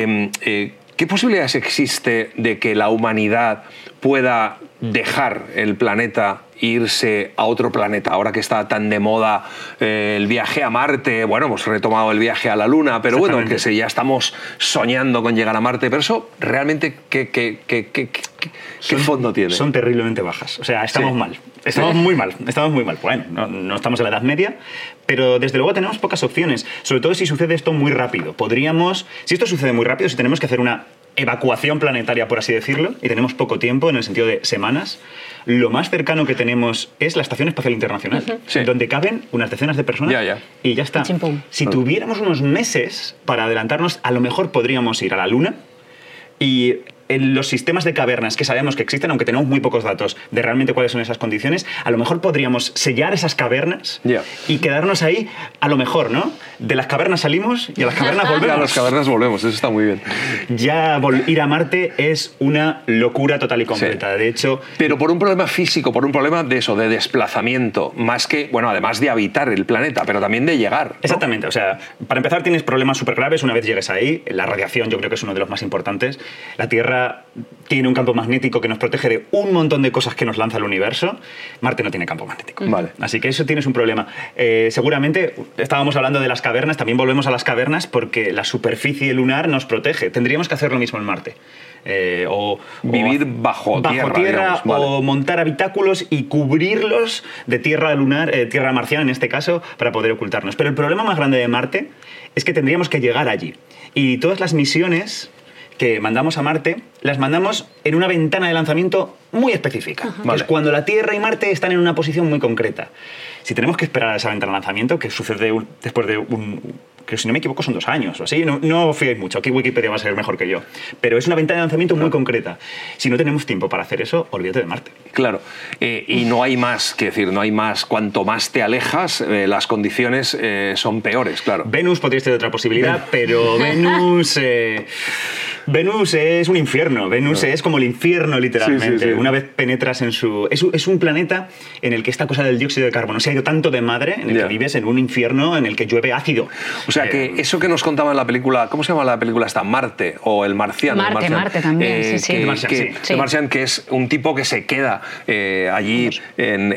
¿qué posibilidades existe de que la humanidad pueda dejar el planeta e irse a otro planeta? Ahora que está tan de moda el viaje a Marte, bueno, hemos retomado el viaje a la Luna, pero bueno, que ya estamos soñando con llegar a Marte, pero eso realmente, ¿qué fondo tiene? Son terriblemente bajas, o sea, estamos mal. Estamos muy mal. Bueno, no estamos en la Edad Media, pero desde luego tenemos pocas opciones, sobre todo si sucede esto muy rápido. Si esto sucede muy rápido, si tenemos que hacer una evacuación planetaria, por así decirlo, y tenemos poco tiempo, en el sentido de semanas, lo más cercano que tenemos es la Estación Espacial Internacional, donde caben unas decenas de personas y ya está. Chimpum. Si tuviéramos unos meses para adelantarnos, a lo mejor podríamos ir a la Luna y en los sistemas de cavernas que sabemos que existen, aunque tenemos muy pocos datos de realmente cuáles son esas condiciones, a lo mejor podríamos sellar esas cavernas y quedarnos ahí, a lo mejor, ¿no? De las cavernas salimos y a las cavernas volvemos. A las cavernas volvemos, eso está muy bien. Ya ir a Marte es una locura total y completa, de hecho... Pero por un problema físico, por un problema de eso, de desplazamiento, más que, bueno, además de habitar el planeta, pero también de llegar, ¿no? Exactamente, o sea, para empezar tienes problemas súper graves una vez llegues ahí, la radiación yo creo que es uno de los más importantes, la Tierra tiene un campo magnético que nos protege de un montón de cosas que nos lanza el universo. Marte no tiene campo magnético. Vale. Así que eso tienes un problema. Seguramente, estábamos hablando de las cavernas, también volvemos a las cavernas porque la superficie lunar nos protege. Tendríamos que hacer lo mismo en Marte. Vivir bajo tierra, digamos, o montar habitáculos y cubrirlos de tierra lunar, tierra marciana en este caso, para poder ocultarnos. Pero el problema más grande de Marte es que tendríamos que llegar allí. Y todas las misiones que mandamos a Marte, las mandamos en una ventana de lanzamiento muy específica. Es cuando la Tierra y Marte están en una posición muy concreta. Si tenemos que esperar a esa ventana de lanzamiento, que sucede después de que si no me equivoco son 2 años o así, no os fiéis mucho, aquí Wikipedia va a ser mejor que yo, pero es una ventana de lanzamiento muy concreta. Si no tenemos tiempo para hacer eso, olvídate de Marte. Claro, y no hay más, que decir, no hay más, cuanto más te alejas, las condiciones son peores, claro. Venus podría ser otra posibilidad, pero Venus es un infierno. Venus es como el infierno, literalmente. Una vez penetras en su... Es un planeta en el que esta cosa del dióxido de carbono se ha ido tanto de madre, en el que vives en un infierno en el que llueve ácido. O sea, que eso que nos contaba en la película... ¿Cómo se llama la película esta? Marte, o El Marciano. Marte también, The Martian, que es un tipo que se queda allí en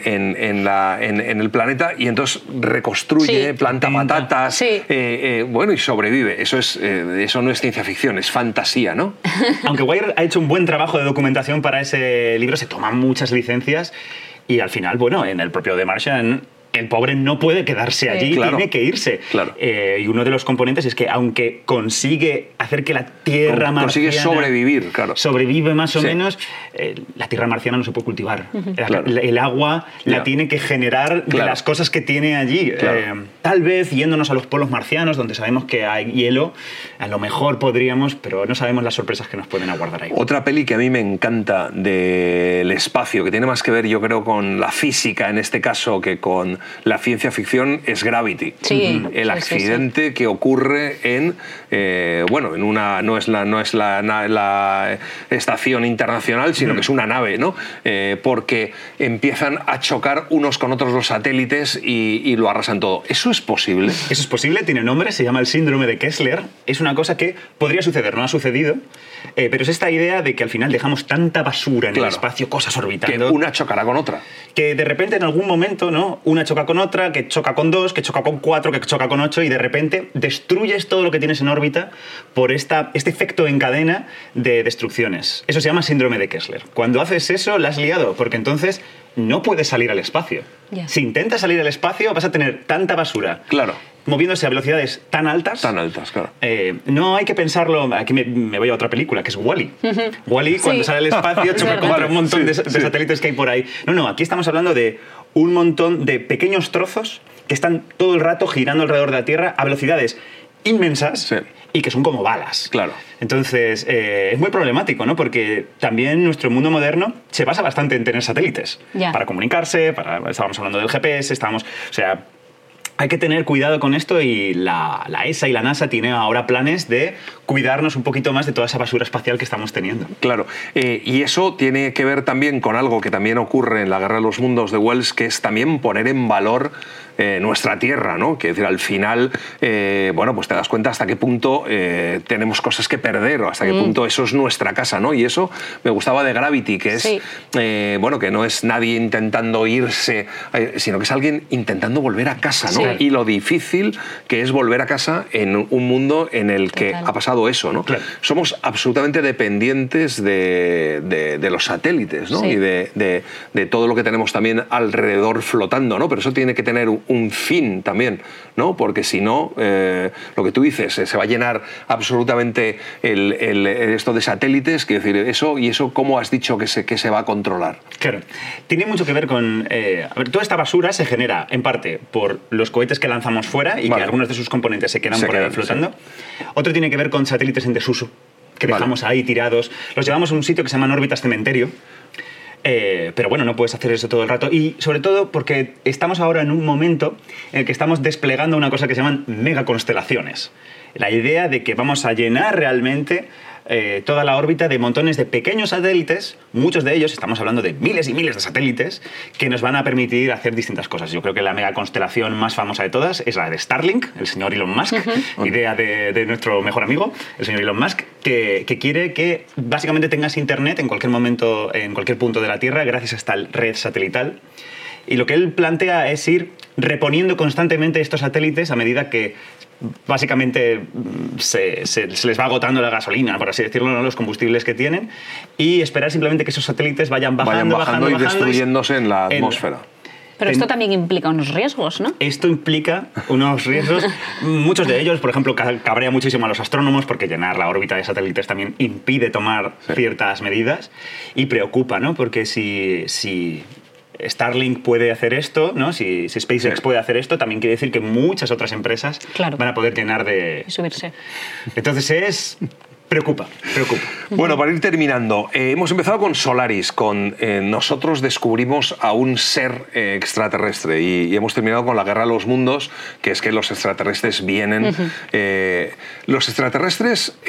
el planeta y entonces reconstruye, planta patatas, bueno, y sobrevive. Eso no es ciencia ficción, es fantasía, ¿no? Aunque Weir ha hecho un buen trabajo de documentación para ese libro, se toman muchas licencias y al final, bueno, en el propio The Martian, el pobre no puede quedarse allí, tiene que irse. Claro. Y uno de los componentes es que aunque consigue hacer que la Tierra marciana... Consigue sobrevivir, claro. Sobrevive más o menos, la Tierra marciana no se puede cultivar. El agua la tiene que generar de las cosas que tiene allí. Tal vez yéndonos a los polos marcianos, donde sabemos que hay hielo, a lo mejor podríamos, pero no sabemos las sorpresas que nos pueden aguardar ahí. Otra peli que a mí me encanta del espacio, que tiene más que ver, yo creo, con la física en este caso que con la ciencia ficción, es Gravity. El accidente que ocurre en una no es la estación internacional, sino que es una nave, ¿no? Porque empiezan a chocar unos con otros los satélites y lo arrasan todo. ¿Eso es posible? Eso es posible, tiene nombre, se llama el síndrome de Kessler. Es una cosa que podría suceder, no ha sucedido, pero es esta idea de que al final dejamos tanta basura en el espacio, cosas orbitando, que una chocará con otra. Que de repente en algún momento, ¿no? Una choca con otra, que choca con 2, que choca con 4, que choca con 8 y de repente destruyes todo lo que tienes en órbita por este efecto en cadena de destrucciones. Eso se llama síndrome de Kessler. Cuando haces eso, la has liado, porque entonces no puedes salir al espacio. Si intentas salir al espacio, vas a tener tanta basura. Claro. Moviéndose a velocidades tan altas. Tan altas, claro. No hay que pensarlo... Aquí me voy a otra película, que es Wall-E. Wall-E, cuando sale al espacio, choca contra un montón de satélites que hay por ahí. No, aquí estamos hablando de un montón de pequeños trozos que están todo el rato girando alrededor de la Tierra a velocidades inmensas y que son como balas. Claro. Entonces, es muy problemático, ¿no? Porque también nuestro mundo moderno se basa bastante en tener satélites para comunicarse, estábamos hablando del GPS, hay que tener cuidado con esto y la ESA y la NASA tienen ahora planes de cuidarnos un poquito más de toda esa basura espacial que estamos teniendo. Claro, y eso tiene que ver también con algo que también ocurre en La Guerra de los Mundos de Wells, que es también poner en valor nuestra Tierra, ¿no? Que decir, al final, bueno, pues te das cuenta hasta qué punto tenemos cosas que perder o hasta qué punto eso es nuestra casa, ¿no? Y eso me gustaba de Gravity, que es, bueno, que no es nadie intentando irse, sino que es alguien intentando volver a casa, ¿no? Y lo difícil que es volver a casa en un mundo en el que ha pasado eso, ¿no? Claro. Somos absolutamente dependientes de los satélites, ¿no? Y de todo lo que tenemos también alrededor flotando, ¿no? Pero eso tiene que tener un fin también, ¿no? Porque si no, lo que tú dices, se va a llenar absolutamente esto de satélites, quiero decir, eso ¿cómo has dicho que se va a controlar? Claro, tiene mucho que ver con... a ver, toda esta basura se genera, en parte, por los cohetes que lanzamos fuera y que algunos de sus componentes se quedan por ahí flotando. Sí. Otro tiene que ver con satélites en desuso, que dejamos ahí tirados. Los llevamos a un sitio que se llama órbitas cementerio. Pero bueno, no puedes hacer eso todo el rato. Y sobre todo porque estamos ahora en un momento en el que estamos desplegando una cosa que se llaman megaconstelaciones. La idea de que vamos a llenar realmente toda la órbita de montones de pequeños satélites, muchos de ellos, estamos hablando de miles y miles de satélites, que nos van a permitir hacer distintas cosas. Yo creo que la megaconstelación más famosa de todas es la de Starlink, el señor Elon Musk, idea de nuestro mejor amigo, el señor Elon Musk, que quiere que básicamente tengas internet en cualquier momento, en cualquier punto de la Tierra, gracias a esta red satelital. Y lo que él plantea es ir reponiendo constantemente estos satélites a medida que básicamente se les va agotando la gasolina, por así decirlo, ¿no? Los combustibles que tienen, y esperar simplemente que esos satélites vayan bajando y destruyéndose en la atmósfera. Pero esto también implica unos riesgos, ¿no? Esto implica unos riesgos, muchos de ellos, por ejemplo, cabrea muchísimo a los astrónomos porque llenar la órbita de satélites también impide tomar ciertas medidas, y preocupa, ¿no? Porque si Starlink puede hacer esto, ¿no? Si SpaceX puede hacer esto, también quiere decir que muchas otras empresas van a poder llenar de... Y subirse. Entonces preocupa. Bueno, para ir terminando, hemos empezado con Solaris, nosotros descubrimos a un ser extraterrestre, y hemos terminado con la Guerra de los Mundos, que es que los extraterrestres vienen. Los extraterrestres,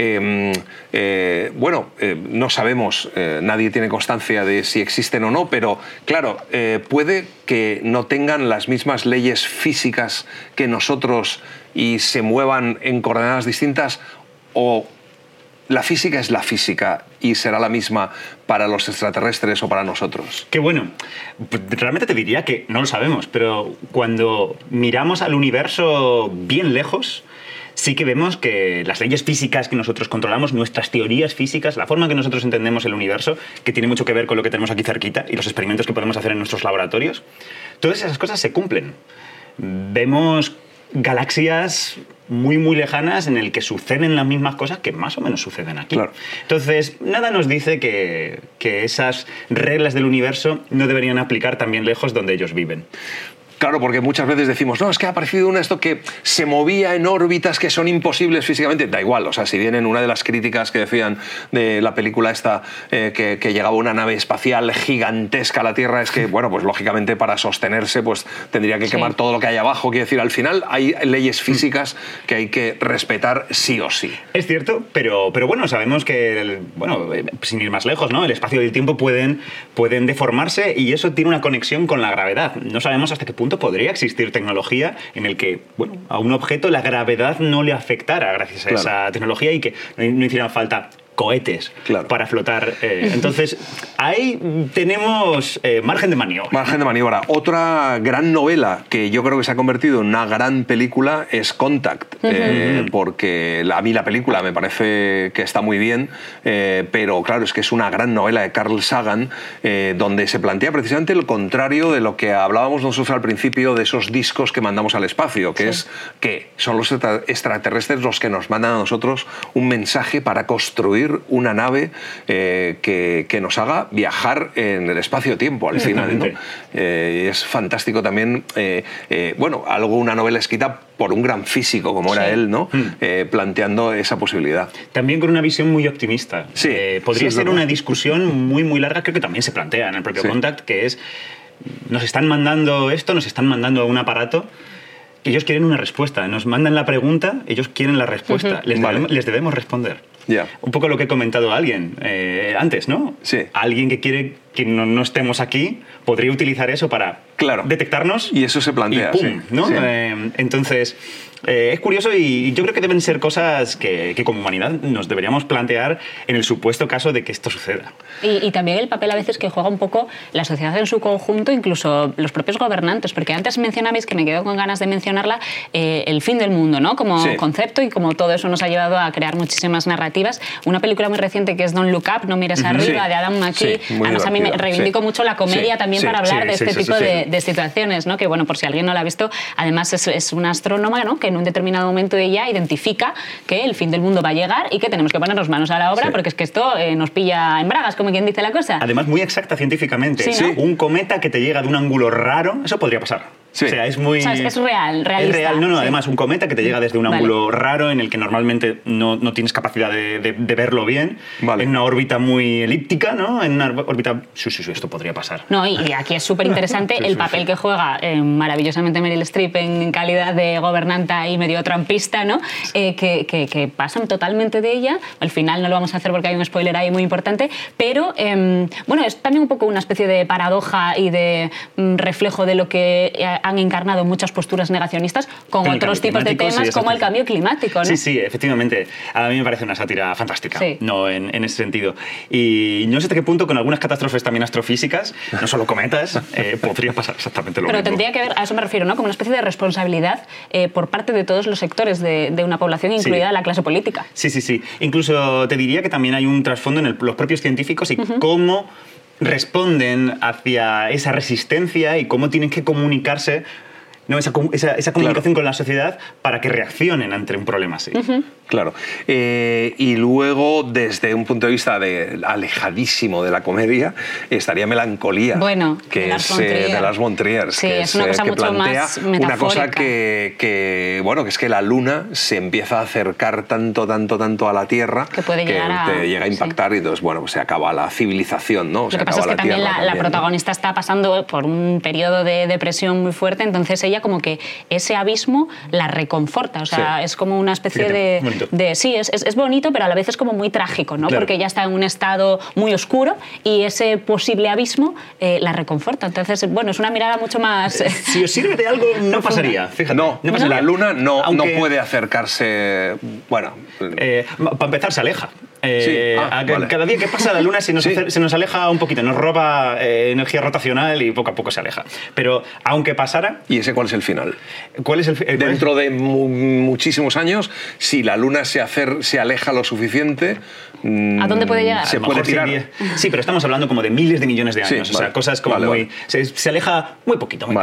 no sabemos, nadie tiene constancia de si existen o no, pero claro, puede que no tengan las mismas leyes físicas que nosotros y se muevan en coordenadas distintas, o la física es la física y será la misma para los extraterrestres o para nosotros. Qué bueno. Realmente te diría que no lo sabemos, pero cuando miramos al universo bien lejos, sí que vemos que las leyes físicas que nosotros controlamos, nuestras teorías físicas, la forma en que nosotros entendemos el universo, que tiene mucho que ver con lo que tenemos aquí cerquita y los experimentos que podemos hacer en nuestros laboratorios, todas esas cosas se cumplen. Vemos galaxias muy, muy lejanas en el que suceden las mismas cosas que más o menos suceden aquí. Claro. Entonces, nada nos dice que esas reglas del universo no deberían aplicar también lejos donde ellos viven. Claro, porque muchas veces decimos, no, es que ha aparecido esto que se movía en órbitas que son imposibles físicamente. Da igual, o sea, si bien en una de las críticas que decían de la película esta, que llegaba una nave espacial gigantesca a la Tierra, es que, bueno, pues lógicamente para sostenerse pues tendría que quemar todo lo que hay abajo. Quiero decir, al final hay leyes físicas que hay que respetar sí o sí. Es cierto, pero bueno, sabemos que, sin ir más lejos, ¿no? El espacio y el tiempo pueden deformarse, y eso tiene una conexión con la gravedad. No sabemos hasta qué punto podría existir tecnología en el que, a un objeto la gravedad no le afectara gracias a esa tecnología, y que no hicieran falta cohetes para flotar. Entonces, ahí tenemos margen de maniobra. Margen de maniobra. Otra gran novela que yo creo que se ha convertido en una gran película es Contact, porque a mí la película me parece que está muy bien, pero claro, es que es una gran novela de Carl Sagan, donde se plantea precisamente lo contrario de lo que hablábamos nosotros al principio de esos discos que mandamos al espacio, que es que son los extraterrestres los que nos mandan a nosotros un mensaje para construir una nave que nos haga viajar en el espacio-tiempo al final, ¿no? Es fantástico también, una novela escrita por un gran físico como era él, ¿no? Planteando esa posibilidad. También con una visión muy optimista. Podría ser una discusión muy, muy larga, creo que también se plantea en el propio Contact, que es, nos están mandando un aparato. Ellos quieren una respuesta, nos mandan la pregunta, ellos quieren la respuesta, les debemos responder. Un poco lo que he comentado a alguien antes, ¿no? Sí. Alguien que quiere que no estemos aquí podría utilizar eso para detectarnos. Y eso se plantea. Y ¡pum! ¿No? Sí. Entonces, es curioso y yo creo que deben ser cosas que como humanidad nos deberíamos plantear en el supuesto caso de que esto suceda. Y también el papel a veces que juega un poco la sociedad en su conjunto, incluso los propios gobernantes, porque antes mencionabais, que me quedo con ganas de mencionarla, el fin del mundo, ¿no? Como concepto, y como todo eso nos ha llevado a crear muchísimas narrativas. Una película muy reciente que es Don't Look Up, No mires arriba, de Adam McKay. Además, a mí me reivindico mucho la comedia también para hablar de este tipo de situaciones, ¿no? Que, bueno, por si alguien no la ha visto, además es una astrónoma, ¿no? Que en un determinado momento ella identifica que el fin del mundo va a llegar y que tenemos que ponernos manos a la obra, porque es que esto nos pilla en bragas, como quien dice la cosa. Además, muy exacta científicamente. Sí, ¿no? Un cometa que te llega de un ángulo raro, eso podría pasar. Sí. O sea, es muy... O sea, es realista. Es real, no, sí. además, un cometa que te llega desde un ángulo raro en el que normalmente no tienes capacidad de verlo bien, en una órbita muy elíptica, ¿no? En una órbita... Sí, esto podría pasar. No, y aquí es súper interesante el papel que juega maravillosamente Meryl Streep en calidad de gobernanta y medio trampista, ¿no? Que pasan totalmente de ella. Al final no lo vamos a hacer porque hay un spoiler ahí muy importante, pero bueno, es también un poco una especie de paradoja y de reflejo de lo que han encarnado muchas posturas negacionistas con otros tipos de temas, como el cambio climático, ¿no? Sí, efectivamente. A mí me parece una sátira fantástica, no en ese sentido. Y no sé hasta qué punto con algunas catástrofes también astrofísicas, no solo cometas, podría pasar exactamente lo mismo. Pero tendría que haber, a eso me refiero, ¿no? Como una especie de responsabilidad por parte de todos los sectores de una población, incluida la clase política. Sí. Incluso te diría que también hay un trasfondo en los propios científicos y cómo responden hacia esa resistencia y cómo tienen que comunicarse, ¿no? Esa comunicación con la sociedad para que reaccionen ante un problema así. Claro. Y luego, desde un punto de vista alejadísimo de la comedia, estaría Melancolía, que es de Lars von Trier. Sí, es una cosa mucho más metafórica. Una cosa que es que la luna se empieza a acercar tanto a la Tierra que puede llega a impactar y entonces, bueno, pues se acaba la civilización, ¿no? Lo que pasa es que también la protagonista está pasando por un periodo de depresión muy fuerte, entonces ella como que ese abismo la reconforta, o sea, es como una especie sí, es bonito, pero a la vez es como muy trágico, ¿no? Claro. Porque ella está en un estado muy oscuro y ese posible abismo la reconforta. Entonces, bueno, es una mirada mucho más... Si os sirve de algo, no pasaría, fíjate. No pasaría. La luna no puede acercarse... Bueno... para empezar, se aleja. Cada día que pasa la luna se nos aleja un poquito, nos roba energía rotacional y poco a poco se aleja. Pero aunque pasara... ¿Y ese cuál es el final? ¿Cuál es el final? Dentro de muchísimos años, si la luna se aleja lo suficiente... ¿A dónde puede llegar? Se puede tirar. Sí, pero estamos hablando como de miles de millones de años. O sea, cosas como muy... Se aleja muy poquito, ¿no?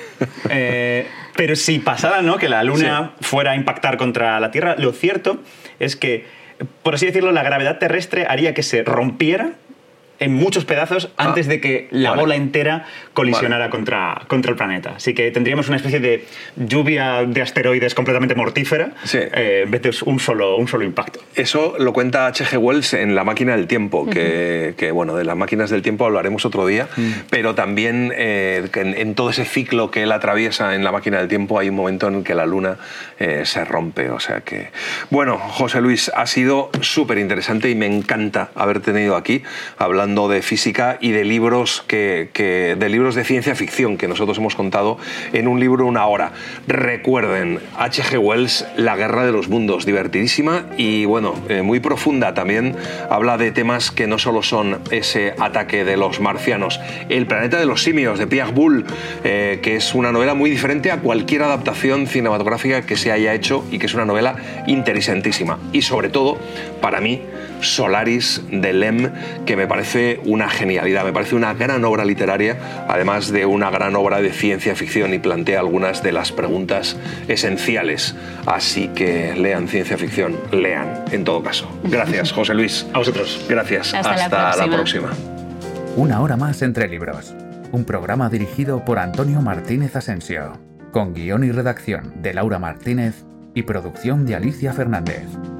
Pero si pasara, ¿no?, que la luna fuera a impactar contra la Tierra, lo cierto es que, por así decirlo, la gravedad terrestre haría que se rompiera en muchos pedazos antes de que la bola entera colisionara contra el planeta. Así que tendríamos una especie de lluvia de asteroides completamente mortífera en vez de un solo impacto. Eso lo cuenta H.G. Wells en La máquina del tiempo, que bueno, de las máquinas del tiempo hablaremos otro día, pero también en todo ese ciclo que él atraviesa en La máquina del tiempo hay un momento en que la luna se rompe. O sea que... Bueno, José Luis, ha sido súper interesante y me encanta haber tenido aquí hablando de física y de libros de libros de ciencia ficción que nosotros hemos contado en un libro una hora. Recuerden, H.G. Wells, La guerra de los mundos, divertidísima y bueno, muy profunda también. Habla de temas que no solo son ese ataque de los marcianos, El planeta de los simios de Pierre Boulle, que es una novela muy diferente a cualquier adaptación cinematográfica que se haya hecho y que es una novela interesantísima. Y sobre todo, para mí, Solaris de Lem, que me parece una genialidad, me parece una gran obra literaria, además de una gran obra de ciencia ficción y plantea algunas de las preguntas esenciales. Así que lean ciencia ficción, lean, en todo caso. Gracias, José Luis. A vosotros. Gracias. Hasta la próxima. Una hora más entre libros. Un programa dirigido por Antonio Martínez Asensio, con guión y redacción de Laura Martínez y producción de Alicia Fernández.